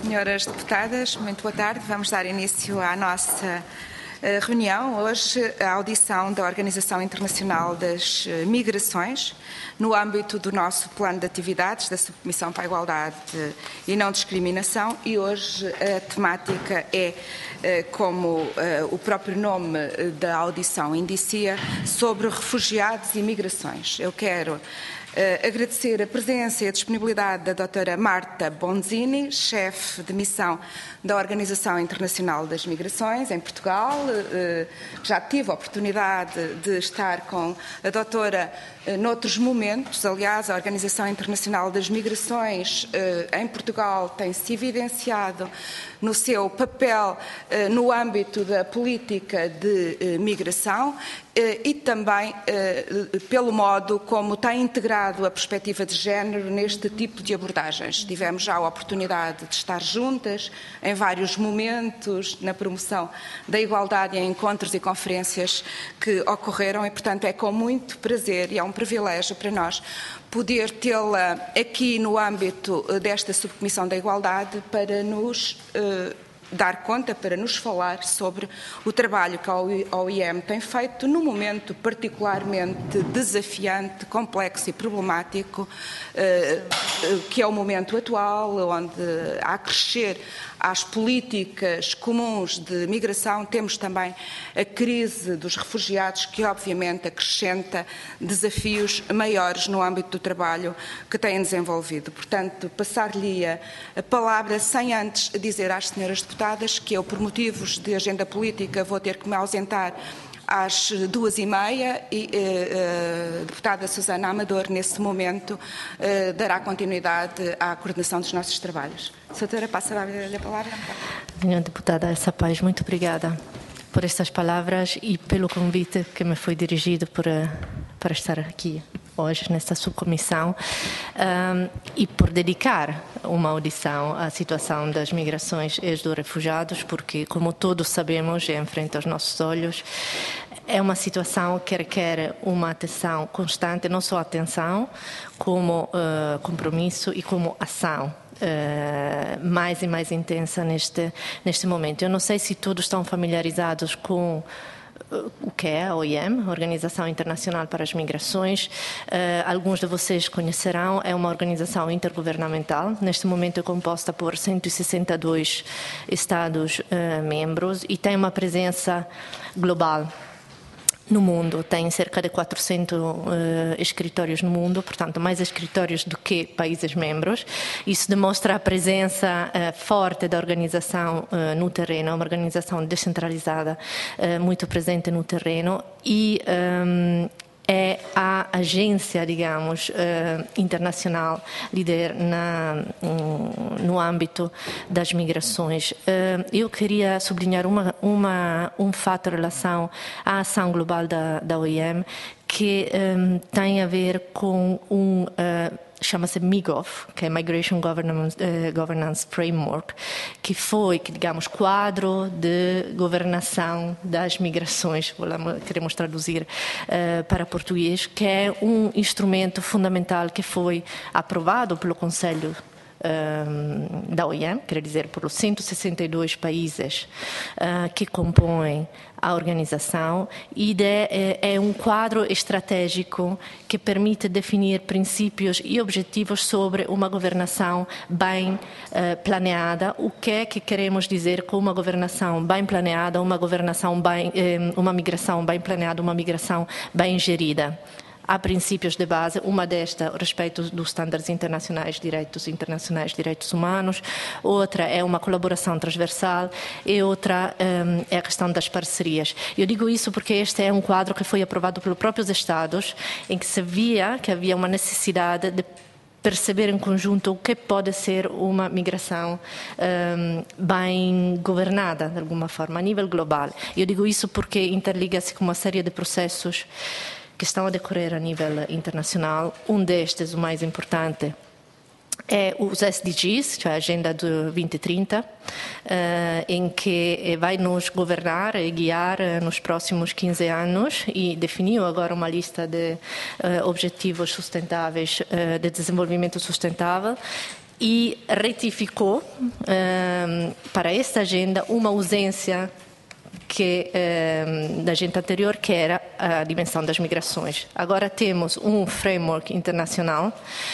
Senhoras deputadas, muito boa tarde. Vamos dar início à nossa reunião. Hoje, a audição da Organização Internacional das Migrações, no âmbito do nosso plano de atividades da Subcomissão para a Igualdade e Não Discriminação, e hoje a temática é, como o próprio nome da audição indicia, sobre refugiados e migrações. Eu quero agradecer a presença e a disponibilidade da doutora Marta Bonzini, chefe de missão da Organização Internacional das Migrações em Portugal. Já tive a oportunidade de estar com a doutora noutros momentos. Aliás, a Organização Internacional das Migrações em Portugal tem-se evidenciado no seu papel no âmbito da política de migração e também pelo modo como tem integrado a perspectiva de género neste tipo de abordagens. Tivemos já a oportunidade de estar juntas em vários momentos na promoção da igualdade em encontros e conferências que ocorreram e, portanto, é com muito prazer e é um privilégio para nós poder tê-la aqui no âmbito desta Subcomissão da Igualdade para nos dar conta, para nos falar sobre o trabalho que a OIM tem feito num momento particularmente desafiante, complexo e problemático, que é o momento atual, onde há a crescer às políticas comuns de migração, temos também a crise dos refugiados, que obviamente acrescenta desafios maiores no âmbito do trabalho que têm desenvolvido. Portanto, passar-lhe a palavra sem antes dizer às senhoras deputadas que eu, por motivos de agenda política, vou ter que me ausentar às 2h30 e a deputada Susana Amador, nesse momento, dará continuidade à coordenação dos nossos trabalhos. Doutora, passa-lhe a palavra. Senhora deputada Elsa Paz, muito obrigada por estas palavras e pelo convite que me foi dirigido para estar aqui hoje nesta subcomissão e por dedicar uma audição à situação das migrações e dos refugiados, porque, como todos sabemos, em frente aos nossos olhos, é uma situação que requer uma atenção constante, não só atenção, como compromisso e como ação mais e mais intensa neste momento. Eu não sei se todos estão familiarizados com o que é a OIM, Organização Internacional para as Migrações. Alguns de vocês conhecerão, é uma organização intergovernamental. Neste momento é composta por 162 Estados-membros e tem uma presença global no mundo. Tem cerca de 400 escritórios no mundo, portanto, mais escritórios do que países membros. Isso demonstra a presença forte da organização no terreno, é uma organização descentralizada, muito presente no terreno e é a agência, digamos, internacional líder no âmbito das migrações. Eu queria sublinhar um fato em relação à ação global da OIM que tem a ver com chama-se MIGOF, que é Migration Governance Framework, que digamos, quadro de governação das migrações, queremos traduzir para português, que é um instrumento fundamental que foi aprovado pelo Conselho da OIM, quer dizer, por 162 países que compõem a organização, e é um quadro estratégico que permite definir princípios e objetivos sobre uma governação bem planeada. O que é que queremos dizer com uma governação bem planeada, uma migração bem planeada, uma migração bem gerida? Há princípios de base, uma desta a respeito dos estándares internacionais, direitos humanos, outra é uma colaboração transversal e outra é a questão das parcerias. Eu digo isso porque este é um quadro que foi aprovado pelos próprios Estados, em que se via que havia uma necessidade de perceber em conjunto o que pode ser uma migração bem governada, de alguma forma, a nível global. Eu digo isso porque interliga-se com uma série de processos que estão a decorrer a nível internacional. Um destes, o mais importante, é os SDGs, que é a Agenda de 2030, em que vai nos governar e guiar nos próximos 15 anos e definiu agora uma lista de objetivos sustentáveis de desenvolvimento sustentável. e retificou para esta agenda uma ausência da agenda anterior, que era a dimensão das migrações. Agora temos um framework internacional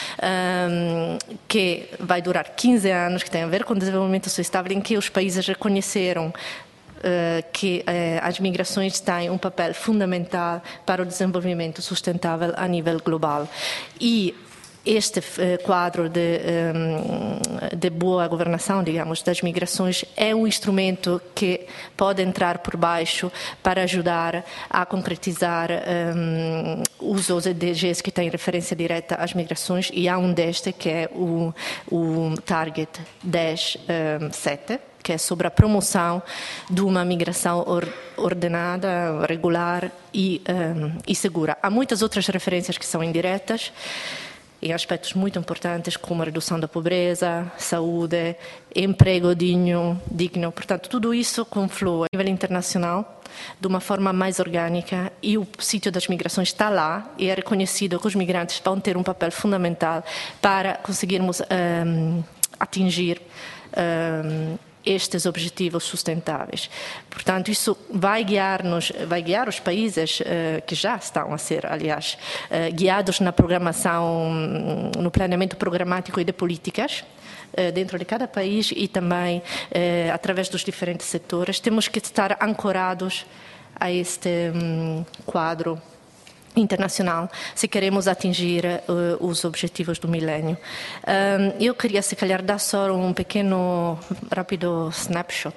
que vai durar 15 anos, que tem a ver com o desenvolvimento sustentável, em que os países reconheceram que as migrações têm um papel fundamental para o desenvolvimento sustentável a nível global. E este quadro de boa governação, digamos, das migrações é um instrumento que pode entrar por baixo para ajudar a concretizar os ODGs que têm referência direta às migrações, e há um deste que é o Target 10.7, que é sobre a promoção de uma migração ordenada, regular e segura. Há muitas outras referências que são indiretas, em aspectos muito importantes, como a redução da pobreza, saúde, emprego digno. Portanto, tudo isso conflui a nível internacional de uma forma mais orgânica, e o sítio das migrações está lá, e é reconhecido que os migrantes vão ter um papel fundamental para conseguirmos atingir estes objetivos sustentáveis. Portanto, isso vai guiar os países que já estão a ser, aliás, guiados na programação, no planeamento programático e de políticas dentro de cada país, e também através dos diferentes setores. Temos que estar ancorados a este quadro internacional, se queremos atingir os objetivos do milénio. Eu queria, se calhar, dar só um pequeno, rápido snapshot,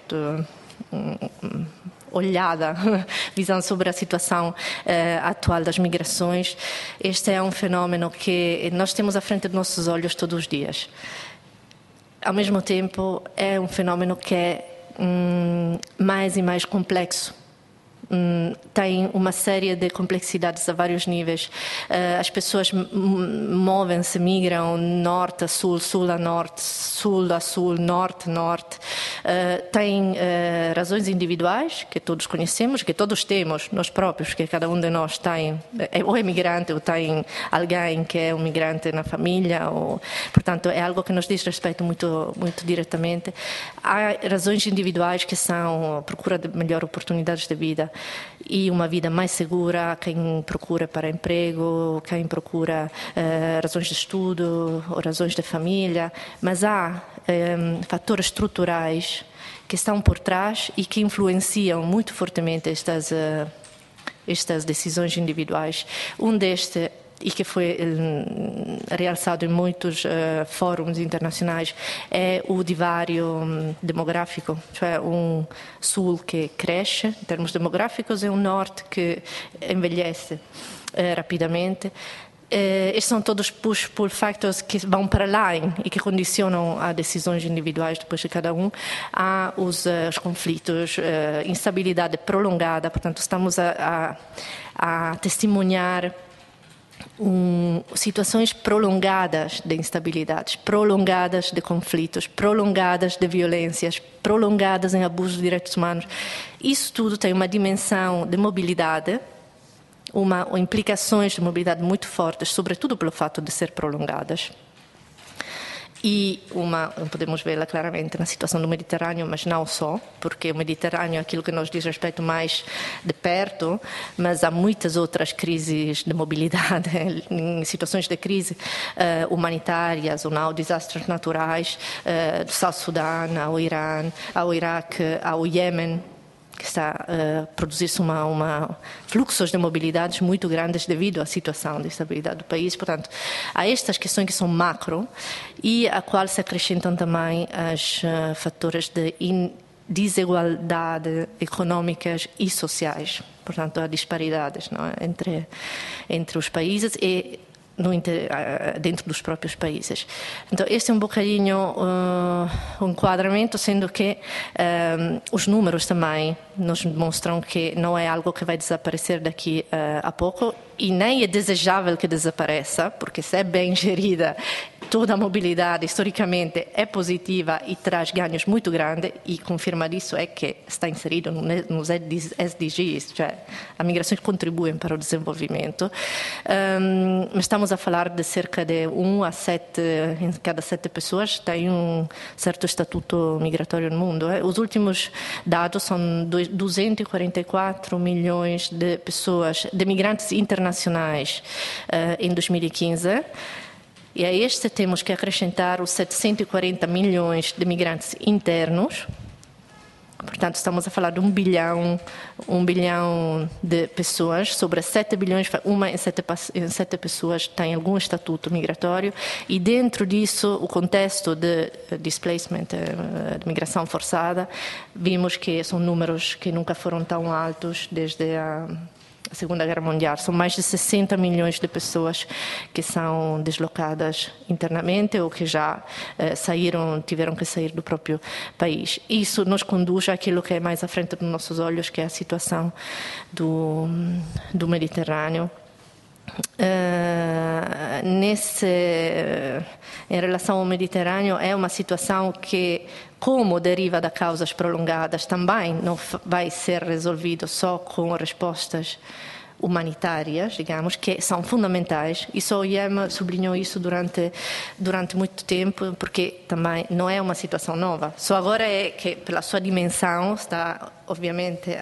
olhada, visão sobre a situação atual das migrações. Este é um fenómeno que nós temos à frente dos nossos olhos todos os dias. Ao mesmo tempo, é um fenómeno que é mais e mais complexo. Tem uma série de complexidades a vários níveis. As pessoas movem-se, migram norte a sul, sul a norte, sul a sul, norte a norte. Tem razões individuais que todos conhecemos, que todos temos, nós próprios, que cada um de nós tem, ou é migrante, ou tem alguém que é um migrante na família, portanto, é algo que nos diz respeito muito, muito diretamente. Há razões individuais que são a procura de melhores oportunidades de vida e uma vida mais segura, quem procura para emprego, quem procura razões de estudo ou razões de família, mas há fatores estruturais que estão por trás e que influenciam muito fortemente estas decisões individuais. Um destes, e que foi realçado em muitos fóruns internacionais, é o divário demográfico, é um sul que cresce em termos demográficos e um norte que envelhece rapidamente. Estes são todos push-pull factors que vão para lá e que condicionam as decisões individuais depois de cada um. Há os conflitos, instabilidade prolongada, portanto estamos a testemunhar situações prolongadas de instabilidades, prolongadas de conflitos, prolongadas de violências, prolongadas em abusos de direitos humanos. Isso tudo tem uma dimensão de mobilidade, implicações de mobilidade muito fortes, sobretudo pelo fato de ser prolongadas. E podemos vê-la claramente na situação do Mediterrâneo, mas não só, porque o Mediterrâneo é aquilo que nos diz respeito mais de perto, mas há muitas outras crises de mobilidade, em situações de crise humanitárias ou não, desastres naturais, do Sul-Sudão ao Irã, ao Iraque, ao Iêmen, que está a produzir-se fluxos de mobilidades muito grandes devido à situação de estabilidade do país. Portanto, há estas questões que são macro e a qual se acrescentam também os fatores de desigualdade económicas e sociais. Portanto, há disparidades, não é? entre os países e dentro dos próprios países. Então, este é um bocadinho um enquadramento, sendo que os números também nos mostram que não é algo que vai desaparecer daqui a pouco e nem é desejável que desapareça, porque se é bem gerida, toda a mobilidade, historicamente, é positiva e traz ganhos muito grandes, e confirma disso é que está inserido nos SDGs, cioè as migrações contribuem para o desenvolvimento. Estamos a falar de cerca de 1 a 7, em cada 7 pessoas tem um certo estatuto migratório no mundo. Os últimos dados são 244 milhões de pessoas, de migrantes internacionais em 2015. E a este temos que acrescentar os 740 milhões de migrantes internos. Portanto, estamos a falar de 1 bilhão de pessoas. Sobre 7 bilhões, 1 em 7 pessoas tem algum estatuto migratório. E dentro disso, o contexto de displacement, de migração forçada, vimos que são números que nunca foram tão altos desde a Segunda Guerra Mundial. São mais de 60 milhões de pessoas que são deslocadas internamente ou que já tiveram que sair do próprio país. Isso nos conduz àquilo que é mais à frente dos nossos olhos, que é a situação do Mediterrâneo. Em relação ao Mediterrâneo, é uma situação que, como deriva de causas prolongadas, também não vai ser resolvido só com respostas humanitárias, digamos, que são fundamentais. E a OIM sublinhou isso durante muito tempo, porque também não é uma situação nova. Só agora é que, pela sua dimensão, está, obviamente,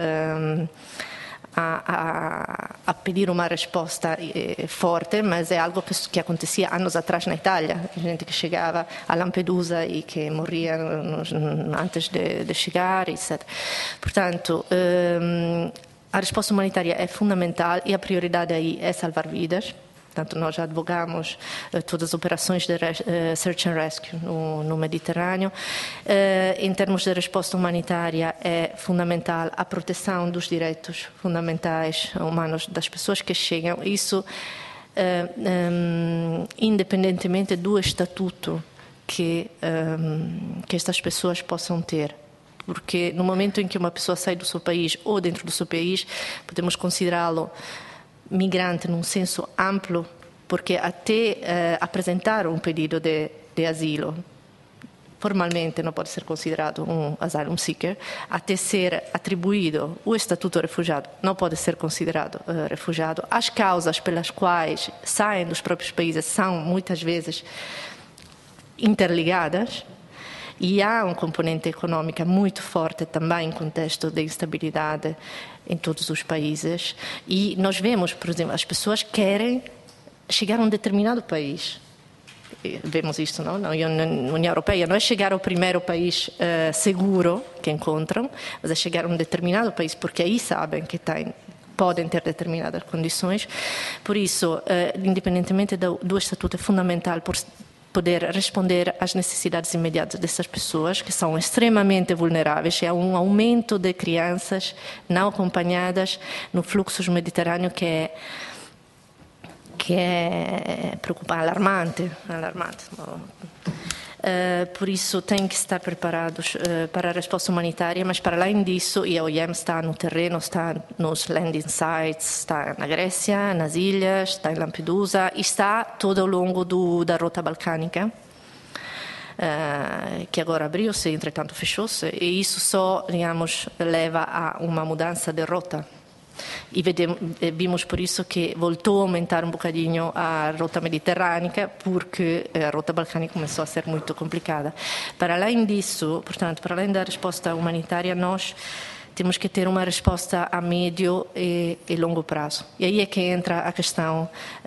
a pedir uma resposta forte, mas é algo que acontecia anos atrás na Itália. Gente que chegava a Lampedusa e que morria antes de chegar, etc. Portanto, a resposta humanitária é fundamental e a prioridade aí é salvar vidas. Portanto, nós já advogamos todas as operações de search and rescue no Mediterrâneo. Em termos de resposta humanitária, é fundamental a proteção dos direitos fundamentais humanos das pessoas que chegam. Isso, independentemente do estatuto que estas pessoas possam ter. Porque no momento em que uma pessoa sai do seu país ou dentro do seu país, podemos considerá-lo migrante num senso amplo, porque até apresentar um pedido de asilo, formalmente não pode ser considerado um asylum seeker, até ser atribuído o estatuto de refugiado, não pode ser considerado refugiado. As causas pelas quais saem dos próprios países são muitas vezes interligadas. E há um componente econômico muito forte também em contexto de instabilidade em todos os países. E nós vemos, por exemplo, as pessoas querem chegar a um determinado país. Vemos isto, não? Na União Europeia não é chegar ao primeiro país seguro que encontram, mas é chegar a um determinado país, porque aí sabem que podem ter determinadas condições. Por isso, independentemente do estatuto, é fundamental poder responder às necessidades imediatas dessas pessoas, que são extremamente vulneráveis. Há um aumento de crianças não acompanhadas no fluxo mediterrâneo que é preocupante, alarmante. Por isso, têm que estar preparados para a resposta humanitária, mas para além disso, e a OIM está no terreno, está nos landing sites, está na Grécia, nas ilhas, está em Lampedusa e está todo ao longo da rota balcânica, que agora abriu-se, entretanto fechou-se, e isso só, digamos, leva a uma mudança de rota. E vimos por isso que voltou a aumentar um bocadinho a rota mediterrânica, porque a rota balcânica começou a ser muito complicada. Para além disso, portanto, para além da resposta humanitária, nós temos que ter uma resposta a médio e longo prazo. E aí é que entra a questão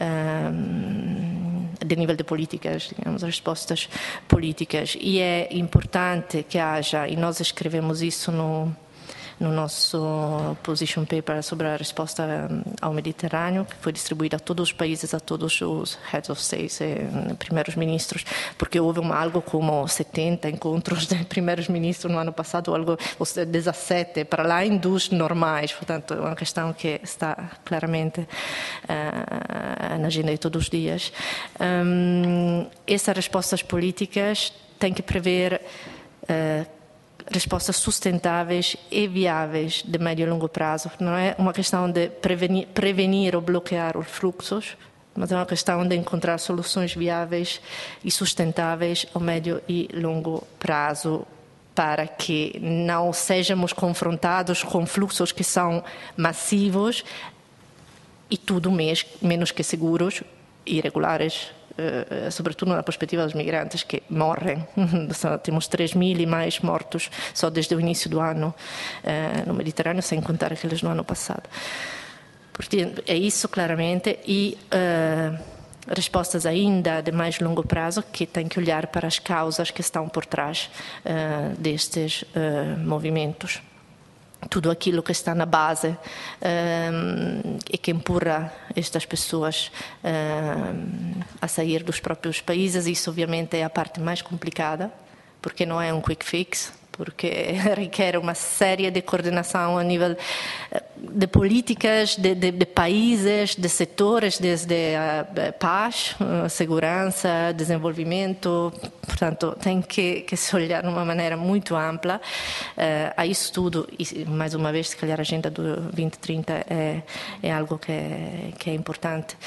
de nível de políticas, digamos, respostas políticas. E é importante que haja, e nós escrevemos isso no nosso position paper sobre a resposta ao Mediterrâneo, que foi distribuída a todos os países, a todos os heads of states e primeiros ministros, porque houve algo como 70 encontros de primeiros ministros no ano passado, algo 17, para além dos normais. Portanto, é uma questão que está claramente na agenda de todos os dias. Essas respostas políticas têm que prever respostas sustentáveis e viáveis de médio e longo prazo. Não é uma questão de prevenir ou bloquear os fluxos, mas é uma questão de encontrar soluções viáveis e sustentáveis ao médio e longo prazo, para que não sejamos confrontados com fluxos que são massivos e tudo menos que seguros e irregulares, sobretudo na perspectiva dos migrantes que morrem. Temos 3.000 e mais mortos só desde o início do ano no Mediterrâneo, sem contar aqueles no ano passado. Portanto, é isso claramente, e respostas ainda de mais longo prazo que tem que olhar para as causas que estão por trás destes movimentos. Tudo aquilo que está na base e que empurra estas pessoas a sair dos próprios países. Isso obviamente é a parte mais complicada, porque não é um quick fix, porque requer uma série de coordenação a nível de políticas, de países, de setores, desde a paz, segurança, desenvolvimento. Portanto, tem que se olhar de uma maneira muito ampla a isso tudo. E, mais uma vez, se calhar a agenda do 2030 é algo que é importante.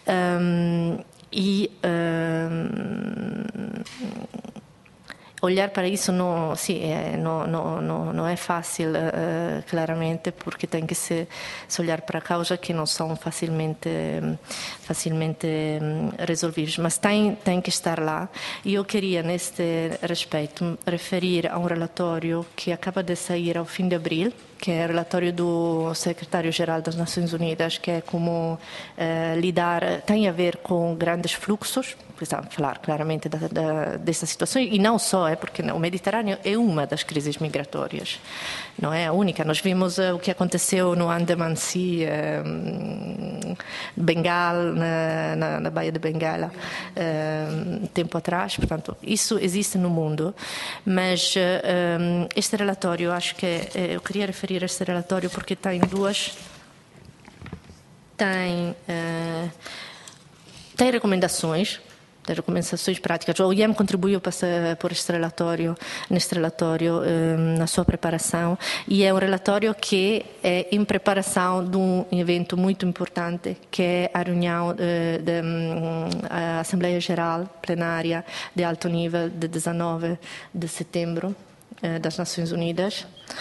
Olhar para isso não é fácil, claramente, porque tem que se olhar para causas que não são facilmente resolvíveis, mas tem que estar lá. E eu queria, neste respeito, referir a um relatório que acaba de sair ao fim de abril, que é o relatório do secretário-geral das Nações Unidas, que é como tem a ver com grandes fluxos. Precisamos falar claramente dessa situação, e não só, porque o Mediterrâneo é uma das crises migratórias, não é a única. Nós vimos o que aconteceu no Andaman Sea, Bengal, na Baía de Bengala, tempo atrás. Portanto, isso existe no mundo, mas este relatório, acho que eu queria referir este relatório porque tem recomendações práticas. O IEM contribuiu por neste relatório na sua preparação, e é um relatório que é em preparação de um evento muito importante, que é a reunião da Assembleia Geral Plenária de alto nível de 19 de setembro das Nações Unidas,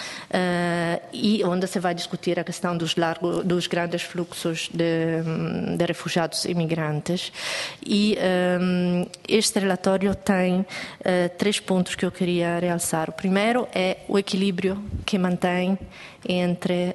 e onde se vai discutir a questão dos grandes fluxos de refugiados e imigrantes. E este relatório tem 3 pontos que eu queria realçar. O primeiro é o equilíbrio que mantém entre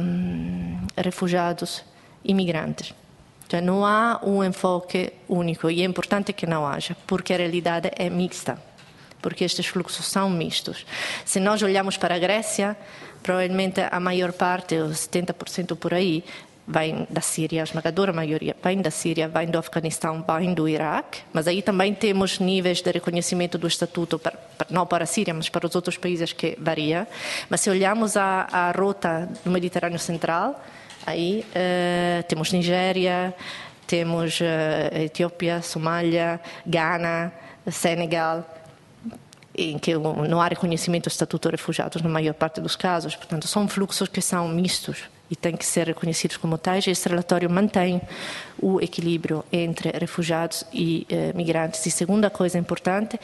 refugiados e imigrantes. Então, não há um enfoque único, e é importante que não haja, porque a realidade é mista, porque estes fluxos são mistos. Se nós olhamos para a Grécia, provavelmente a maior parte, os 70% por aí, vem da Síria, a esmagadora maioria vem da Síria, vem do Afeganistão, vem do Iraque, mas aí também temos níveis de reconhecimento do estatuto, não para a Síria, mas para os outros países, que varia. Mas se olharmos a rota do Mediterrâneo Central, aí temos Nigéria, temos Etiópia, Somália, Ghana, Senegal, em que não há reconhecimento do estatuto de refugiados na maior parte dos casos. Portanto, são fluxos que são mistos e têm que ser reconhecidos como tais. Este relatório mantém o equilíbrio entre refugiados e migrantes. E segunda coisa importante,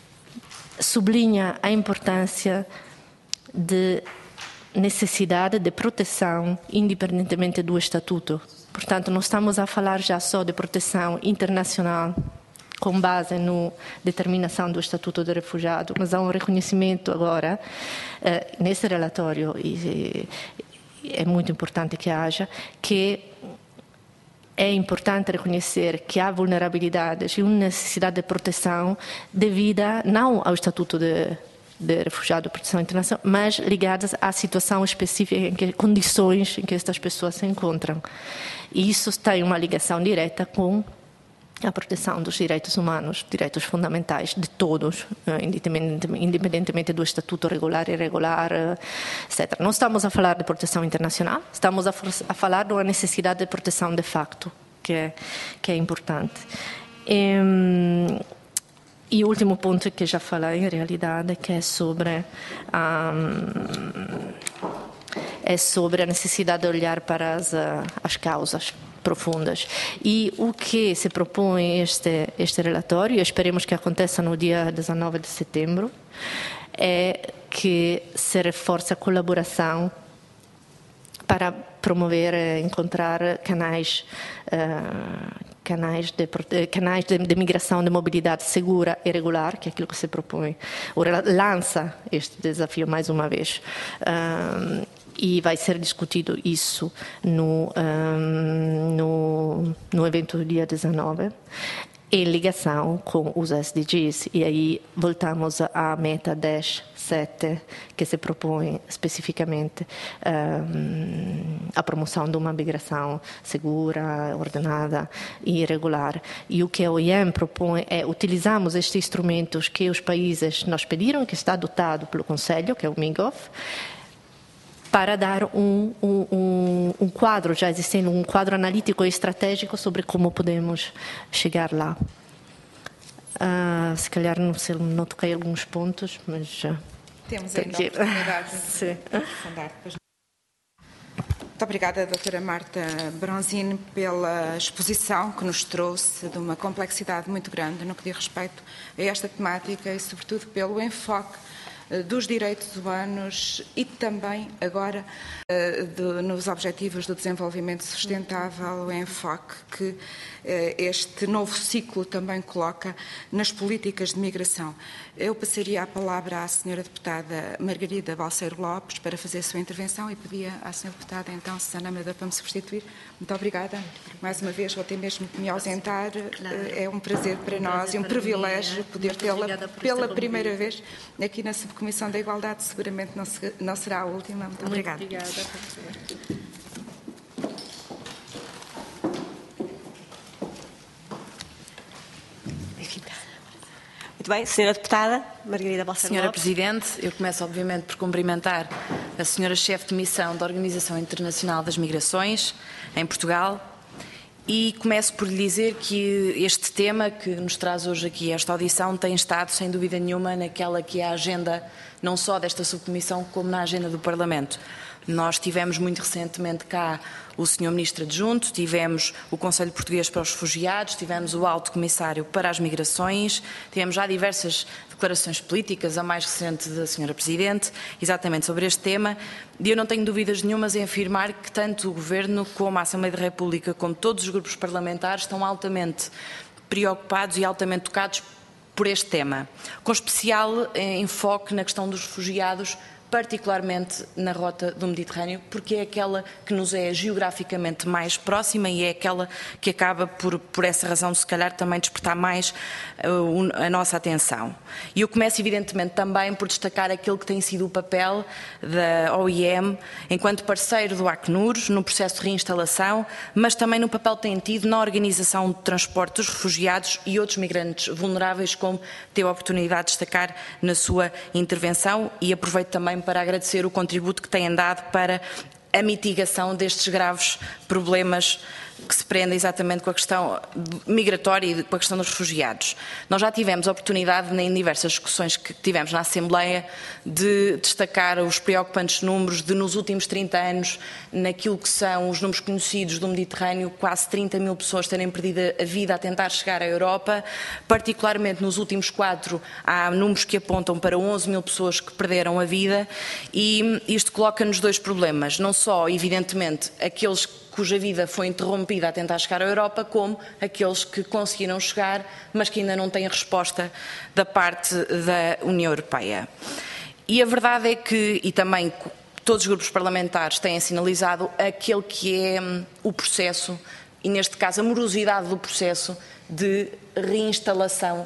sublinha a importância de necessidade de proteção independentemente do estatuto. Portanto, não estamos a falar já só de proteção internacional com base na determinação do Estatuto de Refugiado, mas há um reconhecimento agora, nesse relatório, e é muito importante que haja, que é importante reconhecer que há vulnerabilidades e uma necessidade de proteção devida não ao Estatuto de Refugiado e Proteção Internacional, mas ligadas à situação específica, condições em que estas pessoas se encontram. E isso tem uma ligação direta com a proteção dos direitos humanos, direitos fundamentais de todos, independentemente do estatuto regular e irregular, etc. Não estamos a falar de proteção internacional, estamos a falar de uma necessidade de proteção de facto, que é importante. E o último ponto que já falei, em realidade, que é sobre a necessidade de olhar para as causas. profundas. E o que se propõe este relatório, e esperemos que aconteça no dia 19 de setembro, é que se reforce a colaboração para promover e encontrar canais de migração, de mobilidade segura e regular, que é aquilo que se propõe, ou lança este desafio mais uma vez. E vai ser discutido isso no evento do dia 19, em ligação com os SDGs. E aí voltamos à meta 10.7, que se propõe especificamente a promoção de uma migração segura, ordenada e regular. E o que a OIM propõe é utilizarmos estes instrumentos que os países nos pediram, que está adotado pelo Conselho, que é o MIGOV, para dar um quadro, já existendo um quadro analítico e estratégico sobre como podemos chegar lá. Se calhar não toquei alguns pontos, mas já... Temos ainda a oportunidade de aprofundar. Muito obrigada, doutora Marta Bronzini, pela exposição que nos trouxe de uma complexidade muito grande no que diz respeito a esta temática e, sobretudo, pelo enfoque dos direitos humanos e também agora nos objetivos do desenvolvimento sustentável, o enfoque que este novo ciclo também coloca nas políticas de migração. Eu passaria a palavra à senhora deputada Margarida Balseiro Lopes para fazer a sua intervenção e pedia à senhora deputada, então, Susana Amador, para me substituir. Muito obrigada. Mais uma vez, vou ter mesmo que me ausentar. É um prazer para nós e um privilégio poder tê-la pela primeira vez aqui na Subcomissão da Igualdade. Seguramente não será a última. Muito obrigada. Obrigada. Muito bem, senhora deputada Margarida Balseiro Senhora Lopes. Presidente, eu começo obviamente por cumprimentar a senhora chefe de missão da Organização Internacional das Migrações em Portugal e começo por lhe dizer que este tema que nos traz hoje aqui, esta audição, tem estado sem dúvida nenhuma naquela que é a agenda não só desta subcomissão como na agenda do Parlamento. Nós tivemos muito recentemente cá o Sr. Ministro Adjunto, tivemos o Conselho Português para os Refugiados, tivemos o Alto Comissário para as Migrações, tivemos já diversas declarações políticas, a mais recente da Sra. Presidente, exatamente sobre este tema, e eu não tenho dúvidas nenhumas em afirmar que tanto o Governo como a Assembleia da República, como todos os grupos parlamentares, estão altamente preocupados e altamente tocados por este tema, com especial enfoque na questão dos refugiados, particularmente na rota do Mediterrâneo, porque é aquela que nos é geograficamente mais próxima e é aquela que acaba por essa razão, se calhar, também despertar mais a nossa atenção. E eu começo, evidentemente, também por destacar aquele que tem sido o papel da OIM enquanto parceiro do Acnur no processo de reinstalação, mas também no papel que tem tido na organização do transporte dos refugiados e outros migrantes vulneráveis, como teve a oportunidade de destacar na sua intervenção, e aproveito também para agradecer o contributo que têm dado para a mitigação destes graves problemas que se prendem exatamente com a questão migratória e com a questão dos refugiados. Nós já tivemos a oportunidade, em diversas discussões que tivemos na Assembleia, de destacar os preocupantes números de, nos últimos 30 anos, naquilo que são os números conhecidos do Mediterrâneo, quase 30 mil pessoas terem perdido a vida a tentar chegar à Europa. Particularmente nos últimos 4, há números que apontam para 11 mil pessoas que perderam a vida, e isto coloca-nos dois problemas. Não só, evidentemente, aqueles cuja vida foi interrompida a tentar chegar à Europa, como aqueles que conseguiram chegar, mas que ainda não têm resposta da parte da União Europeia. E a verdade é que, e também todos os grupos parlamentares têm sinalizado, aquele que é o processo, e neste caso a morosidade do processo de reinstalação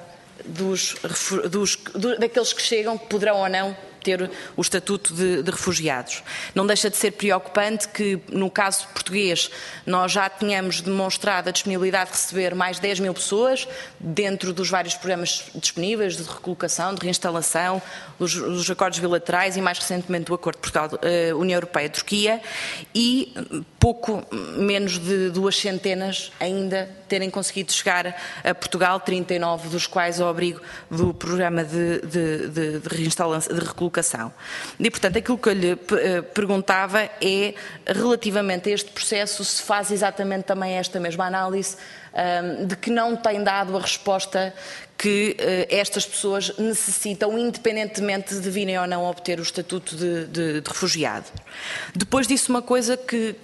daqueles que chegam, que poderão ou não ter o estatuto de refugiados. Não deixa de ser preocupante que, no caso português, nós já tínhamos demonstrado a disponibilidade de receber mais 10 mil pessoas dentro dos vários programas disponíveis de recolocação, de reinstalação, os acordos bilaterais e, mais recentemente, o acordo de Portugal, União Europeia-Turquia, e pouco menos de 2 centenas ainda terem conseguido chegar a Portugal, 39 dos quais ao abrigo do programa de recolocação. E, portanto, aquilo que eu lhe perguntava é, relativamente a este processo, se faz exatamente também esta mesma análise de que não tem dado a resposta que estas pessoas necessitam, independentemente de virem ou não obter o estatuto de refugiado. Depois disso, uma coisa que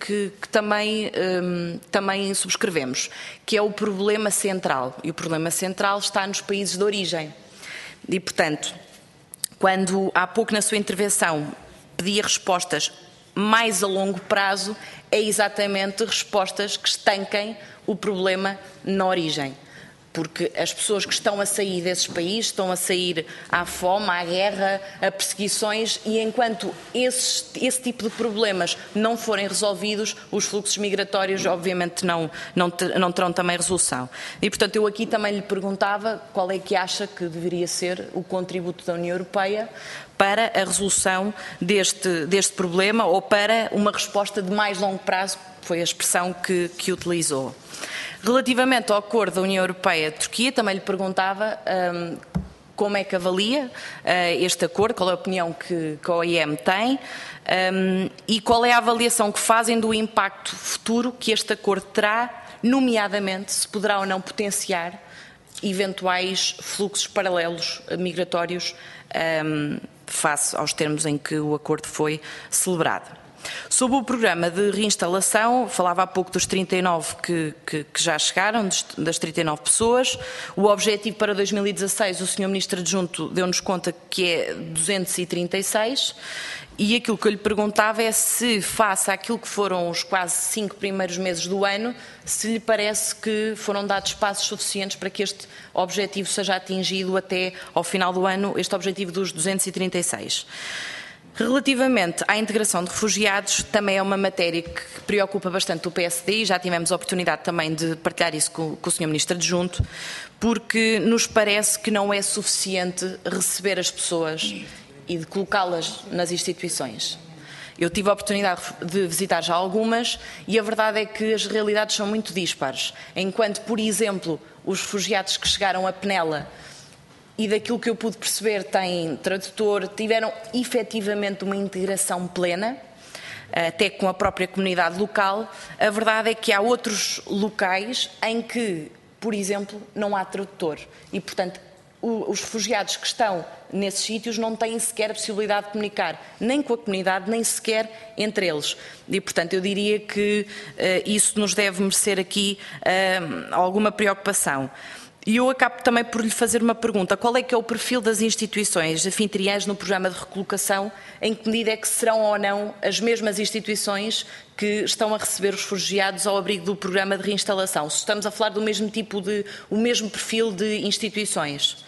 também subscrevemos, que é o problema central. E o problema central está nos países de origem. E, portanto, quando há pouco na sua intervenção pedia respostas mais a longo prazo, é exatamente respostas que estanquem o problema na origem. Porque as pessoas que estão a sair desses países estão a sair à fome, à guerra, a perseguições, e enquanto esse tipo de problemas não forem resolvidos, os fluxos migratórios obviamente não terão também resolução. E, portanto, eu aqui também lhe perguntava qual é que acha que deveria ser o contributo da União Europeia para a resolução deste problema, ou para uma resposta de mais longo prazo, foi a expressão que utilizou. Relativamente ao acordo da União Europeia-Turquia, também lhe perguntava como é que avalia este acordo, qual é a opinião que a OIM tem e qual é a avaliação que fazem do impacto futuro que este acordo terá, nomeadamente se poderá ou não potenciar eventuais fluxos paralelos migratórios face aos termos em que o acordo foi celebrado. Sobre o programa de reinstalação, falava há pouco dos 39 que já chegaram, das 39 pessoas. O objetivo para 2016, o Sr. Ministro Adjunto deu-nos conta que é 236. E aquilo que eu lhe perguntava é se, face àquilo que foram os quase 5 primeiros meses do ano, se lhe parece que foram dados passos suficientes para que este objetivo seja atingido até ao final do ano, este objetivo dos 236. Relativamente à integração de refugiados, também é uma matéria que preocupa bastante o PSD e já tivemos a oportunidade também de partilhar isso com o Sr. Ministro Adjunto, porque nos parece que não é suficiente receber as pessoas e de colocá-las nas instituições. Eu tive a oportunidade de visitar já algumas e a verdade é que as realidades são muito dispares. Enquanto, por exemplo, os refugiados que chegaram a Penela, e daquilo que eu pude perceber, têm tradutor, tiveram efetivamente uma integração plena, até com a própria comunidade local. A verdade é que há outros locais em que, por exemplo, não há tradutor. E, portanto, os refugiados que estão nesses sítios não têm sequer a possibilidade de comunicar, nem com a comunidade, nem sequer entre eles. E, portanto, eu diria que isso nos deve merecer aqui alguma preocupação. E eu acabo também por lhe fazer uma pergunta. Qual é que é o perfil das instituições anfitriãs no programa de recolocação? Em que medida é que serão ou não as mesmas instituições que estão a receber os refugiados ao abrigo do programa de reinstalação? Se estamos a falar do mesmo tipo o mesmo perfil de instituições.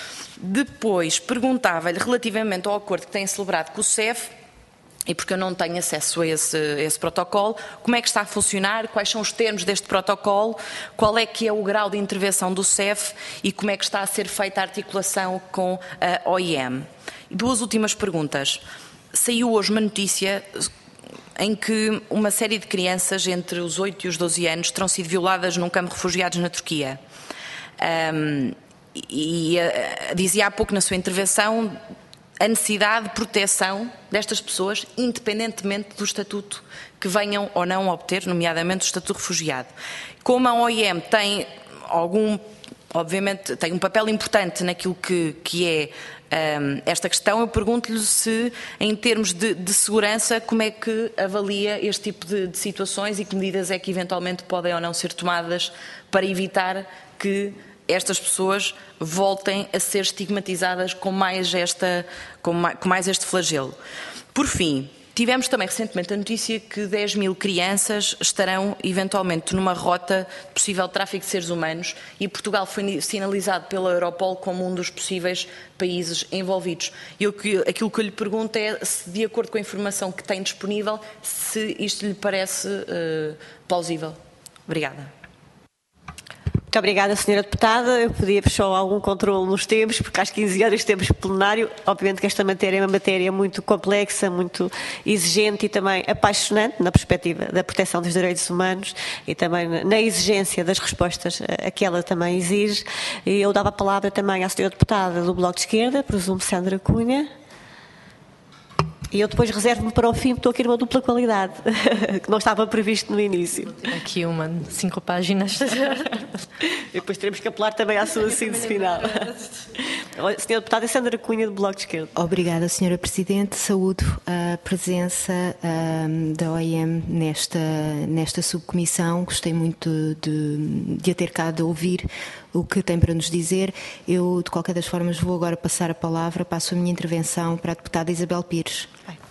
Depois, perguntava-lhe relativamente ao acordo que tem celebrado com o CEF, e porque eu não tenho acesso a esse protocolo, como é que está a funcionar, quais são os termos deste protocolo, qual é que é o grau de intervenção do CEF e como é que está a ser feita a articulação com a OIM. Duas últimas perguntas. Saiu hoje uma notícia em que uma série de crianças entre os 8 e os 12 anos terão sido violadas num campo de refugiados na Turquia. Dizia há pouco na sua intervenção a necessidade de proteção destas pessoas, independentemente do estatuto que venham ou não a obter, nomeadamente o estatuto de refugiado. Como a OIM tem obviamente, tem um papel importante naquilo que é esta questão, eu pergunto-lhe se, em termos de segurança, como é que avalia este tipo de situações e que medidas é que eventualmente podem ou não ser tomadas para evitar que estas pessoas voltem a ser estigmatizadas com mais este flagelo. Por fim, tivemos também recentemente a notícia que 10 mil crianças estarão eventualmente numa rota de possível tráfico de seres humanos e Portugal foi sinalizado pela Europol como um dos possíveis países envolvidos. Aquilo que eu lhe pergunto é se, de acordo com a informação que tem disponível, se isto lhe parece plausível. Obrigada. Muito obrigada, Sra. Deputada. Eu pedia só algum controle nos tempos, porque às 15 horas temos plenário. Obviamente que esta matéria é uma matéria muito complexa, muito exigente e também apaixonante na perspectiva da proteção dos direitos humanos e também na exigência das respostas a que ela também exige. E eu dava a palavra também à Sra. Deputada do Bloco de Esquerda, presumo Sandra Cunha. E eu depois reservo-me para o fim, porque estou aqui numa dupla qualidade, que não estava previsto no início. Aqui 5 páginas. E depois teremos que apelar também à sua síntese final. Senhora Deputada Sandra Cunha, do Bloco de Esquerda. Obrigada, Senhora Presidente. Saúdo a presença da OIM nesta subcomissão. Gostei muito de a ter cá, de ouvir o que tem para nos dizer. Eu, de qualquer das formas, vou agora passar a palavra, passo a minha intervenção para a deputada Isabel Pires.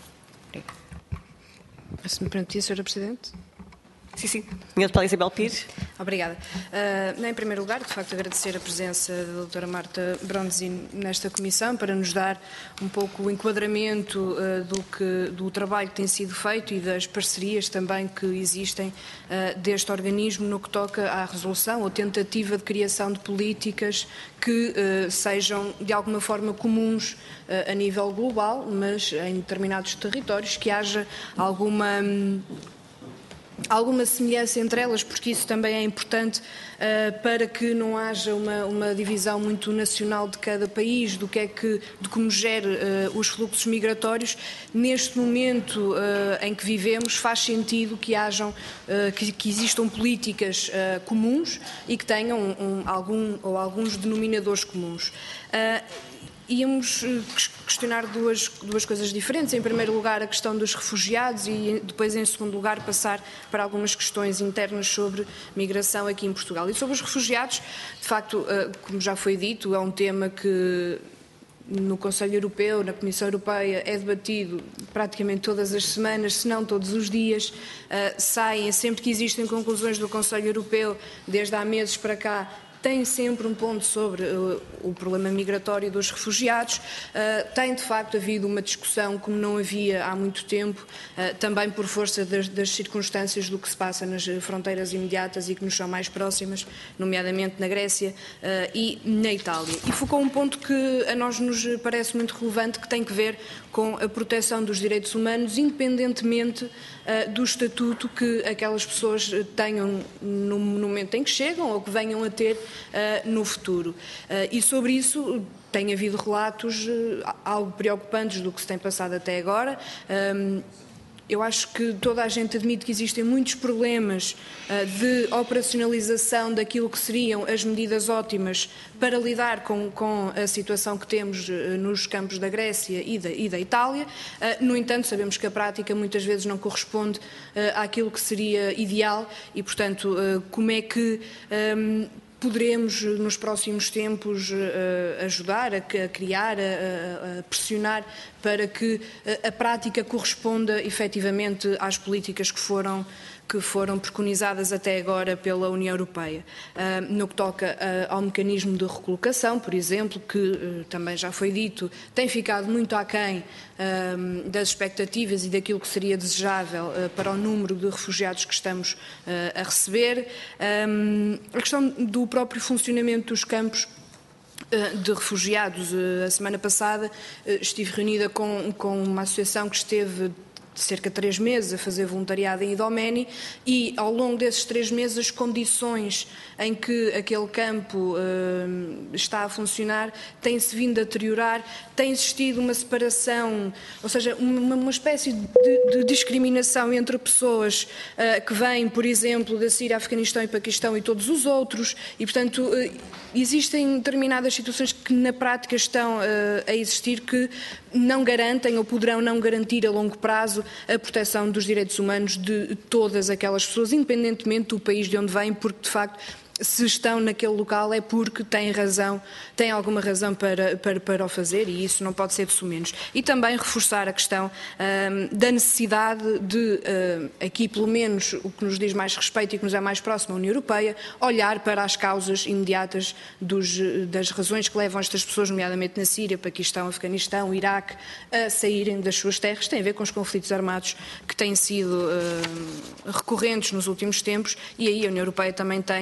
Se me permitir, Sra. Presidente. Sim, sim. Senhora Deputada Isabel Pires. Obrigada. Em primeiro lugar, de facto, agradecer a presença da doutora Marta Bronzin nesta comissão para nos dar um pouco o enquadramento do trabalho que tem sido feito e das parcerias também que existem deste organismo no que toca à resolução ou tentativa de criação de políticas que sejam de alguma forma comuns a nível global, mas em determinados territórios que haja alguma semelhança entre elas, porque isso também é importante para que não haja uma divisão muito nacional de cada país, de como gera os fluxos migratórios. Neste momento em que vivemos, faz sentido que existam políticas comuns e que tenham alguns denominadores comuns. Íamos questionar duas coisas diferentes. Em primeiro lugar, a questão dos refugiados e depois, em segundo lugar, passar para algumas questões internas sobre migração aqui em Portugal. E sobre os refugiados, de facto, como já foi dito, é um tema que no Conselho Europeu, na Comissão Europeia, é debatido praticamente todas as semanas, se não todos os dias. Saem sempre que existem conclusões do Conselho Europeu, desde há meses para cá, tem sempre um ponto sobre o problema migratório dos refugiados. Tem, de facto, havido uma discussão como não havia há muito tempo, também por força das circunstâncias do que se passa nas fronteiras imediatas e que nos são mais próximas, nomeadamente na Grécia e na Itália. E focou um ponto que a nós nos parece muito relevante, que tem que ver com a proteção dos direitos humanos, independentemente do estatuto que aquelas pessoas tenham no momento em que chegam ou que venham a ter no futuro. E sobre isso tem havido relatos algo preocupantes do que se tem passado até agora. Eu acho que toda a gente admite que existem muitos problemas de operacionalização daquilo que seriam as medidas ótimas para lidar com a situação que temos nos campos da Grécia e da Itália. No entanto, sabemos que a prática muitas vezes não corresponde àquilo que seria ideal e, portanto, como é que poderemos, nos próximos tempos, ajudar a criar, a pressionar para que a prática corresponda efetivamente às políticas que foram preconizadas até agora pela União Europeia. No que toca ao mecanismo de recolocação, por exemplo, que também já foi dito, tem ficado muito aquém das expectativas e daquilo que seria desejável para o número de refugiados que estamos a receber. A questão do próprio funcionamento dos campos de refugiados. A semana passada estive reunida com uma associação que esteve cerca de 3 meses a fazer voluntariado em Idomeni e ao longo desses 3 meses as condições em que aquele campo está a funcionar têm-se vindo a deteriorar, tem existido uma separação, ou seja, uma espécie de discriminação entre pessoas que vêm, por exemplo, da Síria, Afeganistão e Paquistão e todos os outros e, portanto, existem determinadas situações que na prática estão a existir que não garantem ou poderão não garantir a longo prazo a proteção dos direitos humanos de todas aquelas pessoas, independentemente do país de onde vêm, porque de facto se estão naquele local é porque têm alguma razão para o fazer e isso não pode ser de sumenos. E também reforçar a questão da necessidade de, aqui pelo menos o que nos diz mais respeito e que nos é mais próximo à União Europeia, olhar para as causas imediatas das razões que levam estas pessoas, nomeadamente na Síria, Paquistão, Afeganistão, Iraque, a saírem das suas terras. Tem a ver com os conflitos armados que têm sido recorrentes nos últimos tempos e aí a União Europeia também tem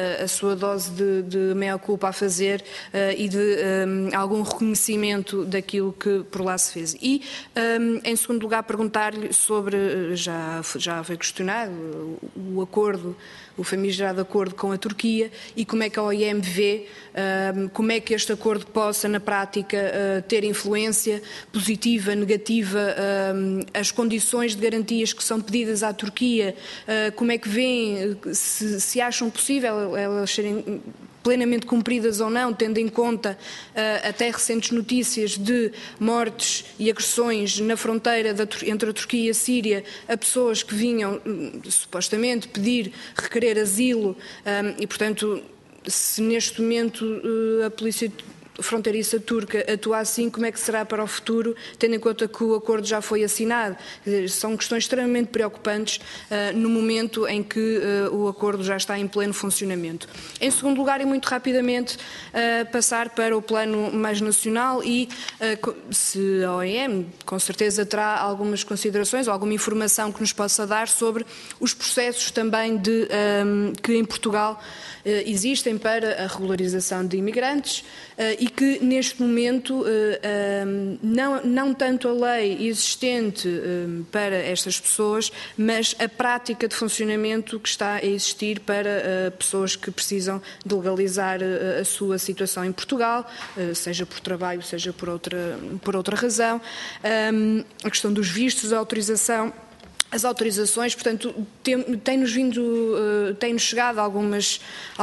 a sua dose de meia-culpa a fazer e de algum reconhecimento daquilo que por lá se fez. E, em segundo lugar, perguntar-lhe sobre, já foi questionado, o acordo, o famigerado acordo com a Turquia, e como é que a OIM vê, como é que este acordo possa, na prática, ter influência positiva, negativa, as condições de garantias que são pedidas à Turquia, como é que veem, se acham possível elas serem plenamente cumpridas ou não, tendo em conta até recentes notícias de mortes e agressões na fronteira entre a Turquia e a Síria a pessoas que vinham supostamente requerer asilo e, portanto, se neste momento a polícia fronteiriça turca atua assim, como é que será para o futuro, tendo em conta que o acordo já foi assinado? São questões extremamente preocupantes no momento em que o acordo já está em pleno funcionamento. Em segundo lugar, e muito rapidamente, passar para o plano mais nacional e se a OIM com certeza terá algumas considerações ou alguma informação que nos possa dar sobre os processos também que em Portugal existem para a regularização de imigrantes e que neste momento não tanto a lei existente para estas pessoas, mas a prática de funcionamento que está a existir para pessoas que precisam de legalizar a sua situação em Portugal, seja por trabalho, seja por outra razão, a questão dos vistos, a autorização. As autorizações, portanto, tem-nos chegado alguns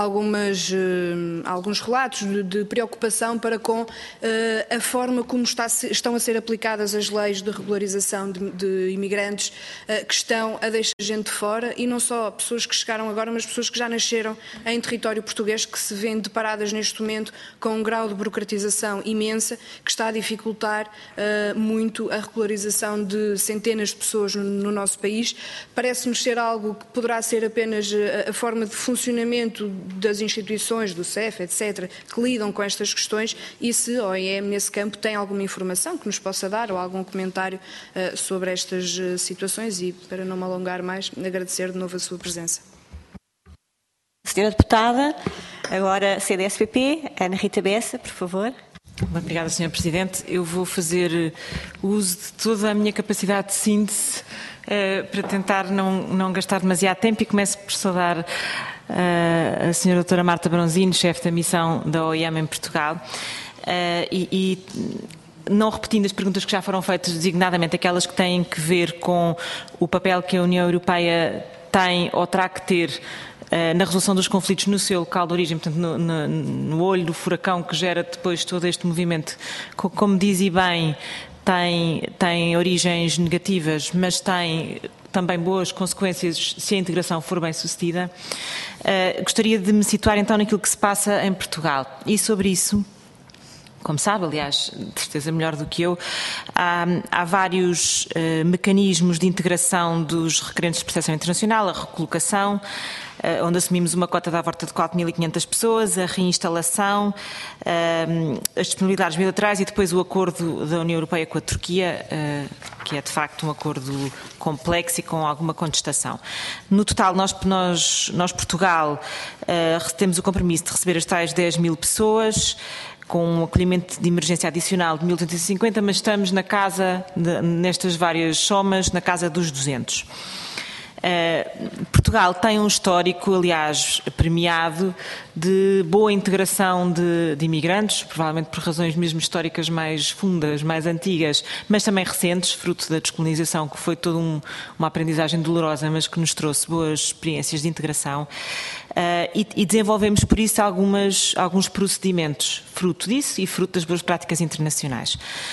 relatos de preocupação para com a forma como estão a ser aplicadas as leis de regularização de imigrantes que estão a deixar gente de fora, e não só pessoas que chegaram agora, mas pessoas que já nasceram em território português, que se vêem deparadas neste momento com um grau de burocratização imensa que está a dificultar muito a regularização de centenas de pessoas no nosso país. Parece-nos ser algo que poderá ser apenas a forma de funcionamento das instituições, do CEF, etc., que lidam com estas questões, e se a OIM, nesse campo, tem alguma informação que nos possa dar ou algum comentário sobre estas situações, e, para não me alongar mais, agradecer de novo a sua presença. Senhora Deputada, agora CDS-PP, Ana Rita Bessa, por favor. Obrigada, Sra. Presidente. Eu vou fazer uso de toda a minha capacidade de síntese para tentar não gastar demasiado tempo, e começo por saudar a Sra. Doutora Marta Bronzino, chefe da missão da OIM em Portugal, e não repetindo as perguntas que já foram feitas, designadamente aquelas que têm que ver com o papel que a União Europeia tem ou terá que ter na resolução dos conflitos no seu local de origem, portanto no olho do furacão que gera depois todo este movimento, como diz e bem, tem origens negativas, mas tem também boas consequências se a integração for bem sucedida. Gostaria de me situar então naquilo que se passa em Portugal, e sobre isso, como sabe, aliás, de certeza melhor do que eu, há vários mecanismos de integração dos requerentes de proteção internacional, a recolocação, onde assumimos uma cota da volta de 4.500 pessoas, a reinstalação, as disponibilidades bilaterais e depois o acordo da União Europeia com a Turquia, que é de facto um acordo complexo e com alguma contestação. No total, nós Portugal, temos o compromisso de receber as tais 10.000 pessoas, com um acolhimento de emergência adicional de 1.250, mas estamos na casa, nestas várias somas, na casa dos 200. Portugal tem um histórico, aliás, premiado, de boa integração de imigrantes, provavelmente por razões mesmo históricas mais fundas, mais antigas, mas também recentes, fruto da descolonização, que foi toda uma aprendizagem dolorosa, mas que nos trouxe boas experiências de integração. E desenvolvemos, por isso, alguns procedimentos, fruto disso e fruto das boas práticas internacionais.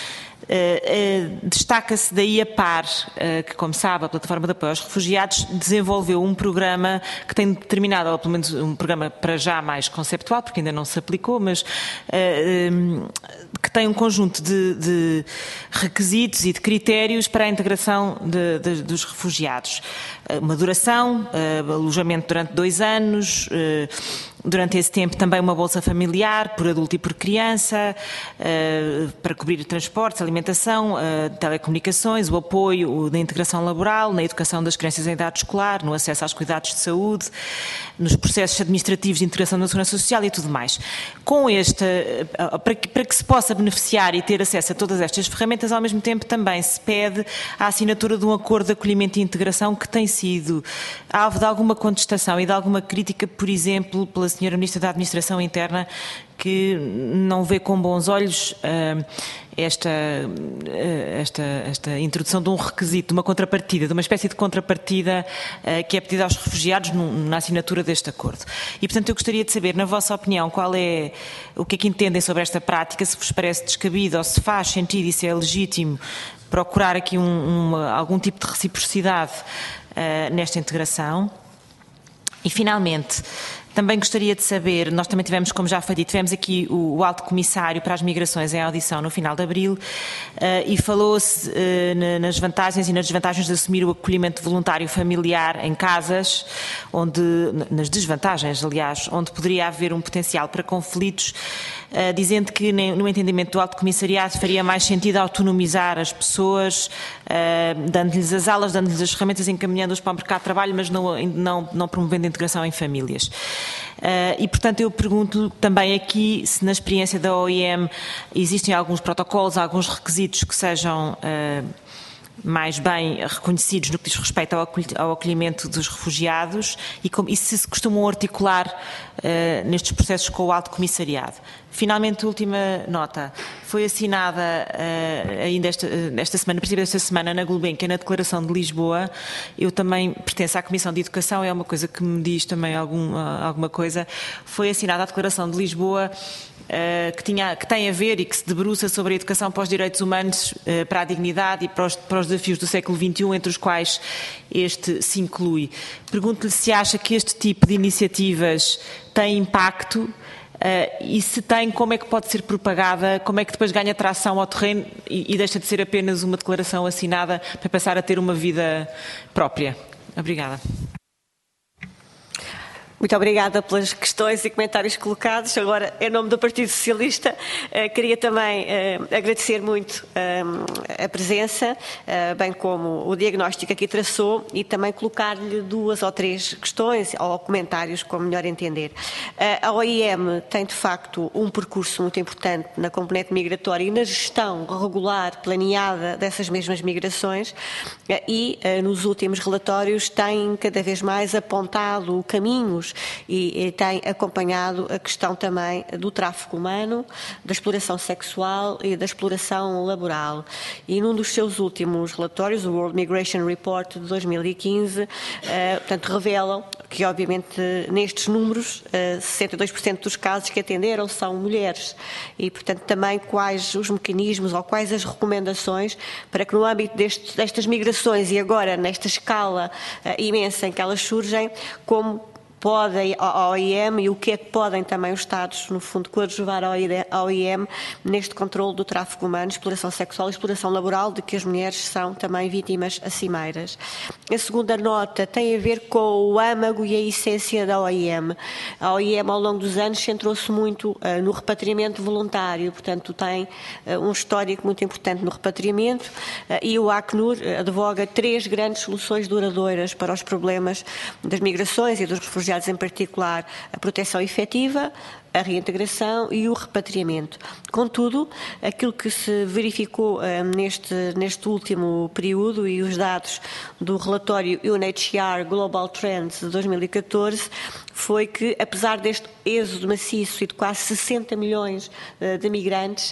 Destaca-se daí a PAR, que, como sabe, a Plataforma de Apoio aos Refugiados desenvolveu um programa que tem determinado, ou pelo menos um programa para já mais conceptual, porque ainda não se aplicou, mas que tem um conjunto de requisitos e de critérios para a integração dos refugiados. Uma duração, alojamento durante 2 anos, durante esse tempo também uma bolsa familiar por adulto e por criança, para cobrir transportes, alimentação, telecomunicações, o apoio da integração laboral, na educação das crianças em idade escolar, no acesso aos cuidados de saúde, nos processos administrativos de integração da segurança social e tudo mais. Com para que se possa beneficiar e ter acesso a todas estas ferramentas, ao mesmo tempo também se pede a assinatura de um acordo de acolhimento e integração que tem sido alvo de alguma contestação e de alguma crítica, por exemplo, pela Sra. Ministra da Administração Interna, que não vê com bons olhos esta introdução de um requisito, de uma contrapartida, de uma espécie de contrapartida que é pedida aos refugiados na assinatura deste acordo. E, portanto, eu gostaria de saber, na vossa opinião, o que é que entendem sobre esta prática, se vos parece descabido ou se faz sentido e se é legítimo procurar aqui algum tipo de reciprocidade nesta integração. E, finalmente, também gostaria de saber, nós também tivemos, como já foi dito, tivemos aqui o Alto Comissário para as Migrações em audição no final de abril e falou-se nas vantagens e nas desvantagens de assumir o acolhimento voluntário familiar em casas, nas desvantagens, aliás, onde poderia haver um potencial para conflitos, dizendo que no entendimento do Alto Comissariado faria mais sentido autonomizar as pessoas, dando-lhes as aulas, dando-lhes as ferramentas, encaminhando-os para o mercado de trabalho, mas não promovendo a integração em famílias. E, portanto, eu pergunto também aqui se na experiência da OIM existem alguns protocolos, alguns requisitos que sejam mais bem reconhecidos no que diz respeito ao acolhimento dos refugiados e se costumam articular nestes processos com o Alto Comissariado. Finalmente, última nota. Foi assinada ainda esta semana, no princípio desta semana, na Gulbenkian, na Declaração de Lisboa. Eu também pertenço à Comissão de Educação, é uma coisa que me diz também alguma coisa. Foi assinada a Declaração de Lisboa, que tem a ver e que se debruça sobre a educação para os direitos humanos, para a dignidade e para os desafios do século XXI, entre os quais este se inclui. Pergunto-lhe se acha que este tipo de iniciativas tem impacto e se tem, como é que pode ser propagada, como é que depois ganha tração ao terreno e deixa de ser apenas uma declaração assinada para passar a ter uma vida própria. Obrigada. Muito obrigada pelas questões e comentários colocados. Agora, em nome do Partido Socialista, queria também agradecer muito a presença, bem como o diagnóstico que aqui traçou e também colocar-lhe 2 ou 3 questões ou comentários, como melhor entender. A OIM tem, de facto, um percurso muito importante na componente migratória e na gestão regular, planeada dessas mesmas migrações e, nos últimos relatórios, tem cada vez mais apontado caminhos e tem acompanhado a questão também do tráfico humano, da exploração sexual e da exploração laboral. E num dos seus últimos relatórios, o World Migration Report de 2015, portanto, revelam que, obviamente, nestes números, 62% dos casos que atenderam são mulheres e, portanto, também quais os mecanismos ou quais as recomendações para que no âmbito destas migrações e agora nesta escala imensa em que elas surgem, como podem a OIM e o que é que podem também os Estados, no fundo, coadjuvar a OIM neste controle do tráfico humano, exploração sexual e exploração laboral, de que as mulheres são também vítimas acimeiras. A segunda nota tem a ver com o âmago e a essência da OIM. A OIM, ao longo dos anos, centrou-se muito no repatriamento voluntário, portanto, tem um histórico muito importante no repatriamento e o Acnur advoga 3 grandes soluções duradouras para os problemas das migrações e dos refugiados, em particular a proteção efetiva, a reintegração e o repatriamento. Contudo, aquilo que se verificou neste último período e os dados do relatório UNHCR Global Trends de 2014 foi que, apesar deste êxodo maciço e de quase 60 milhões de migrantes,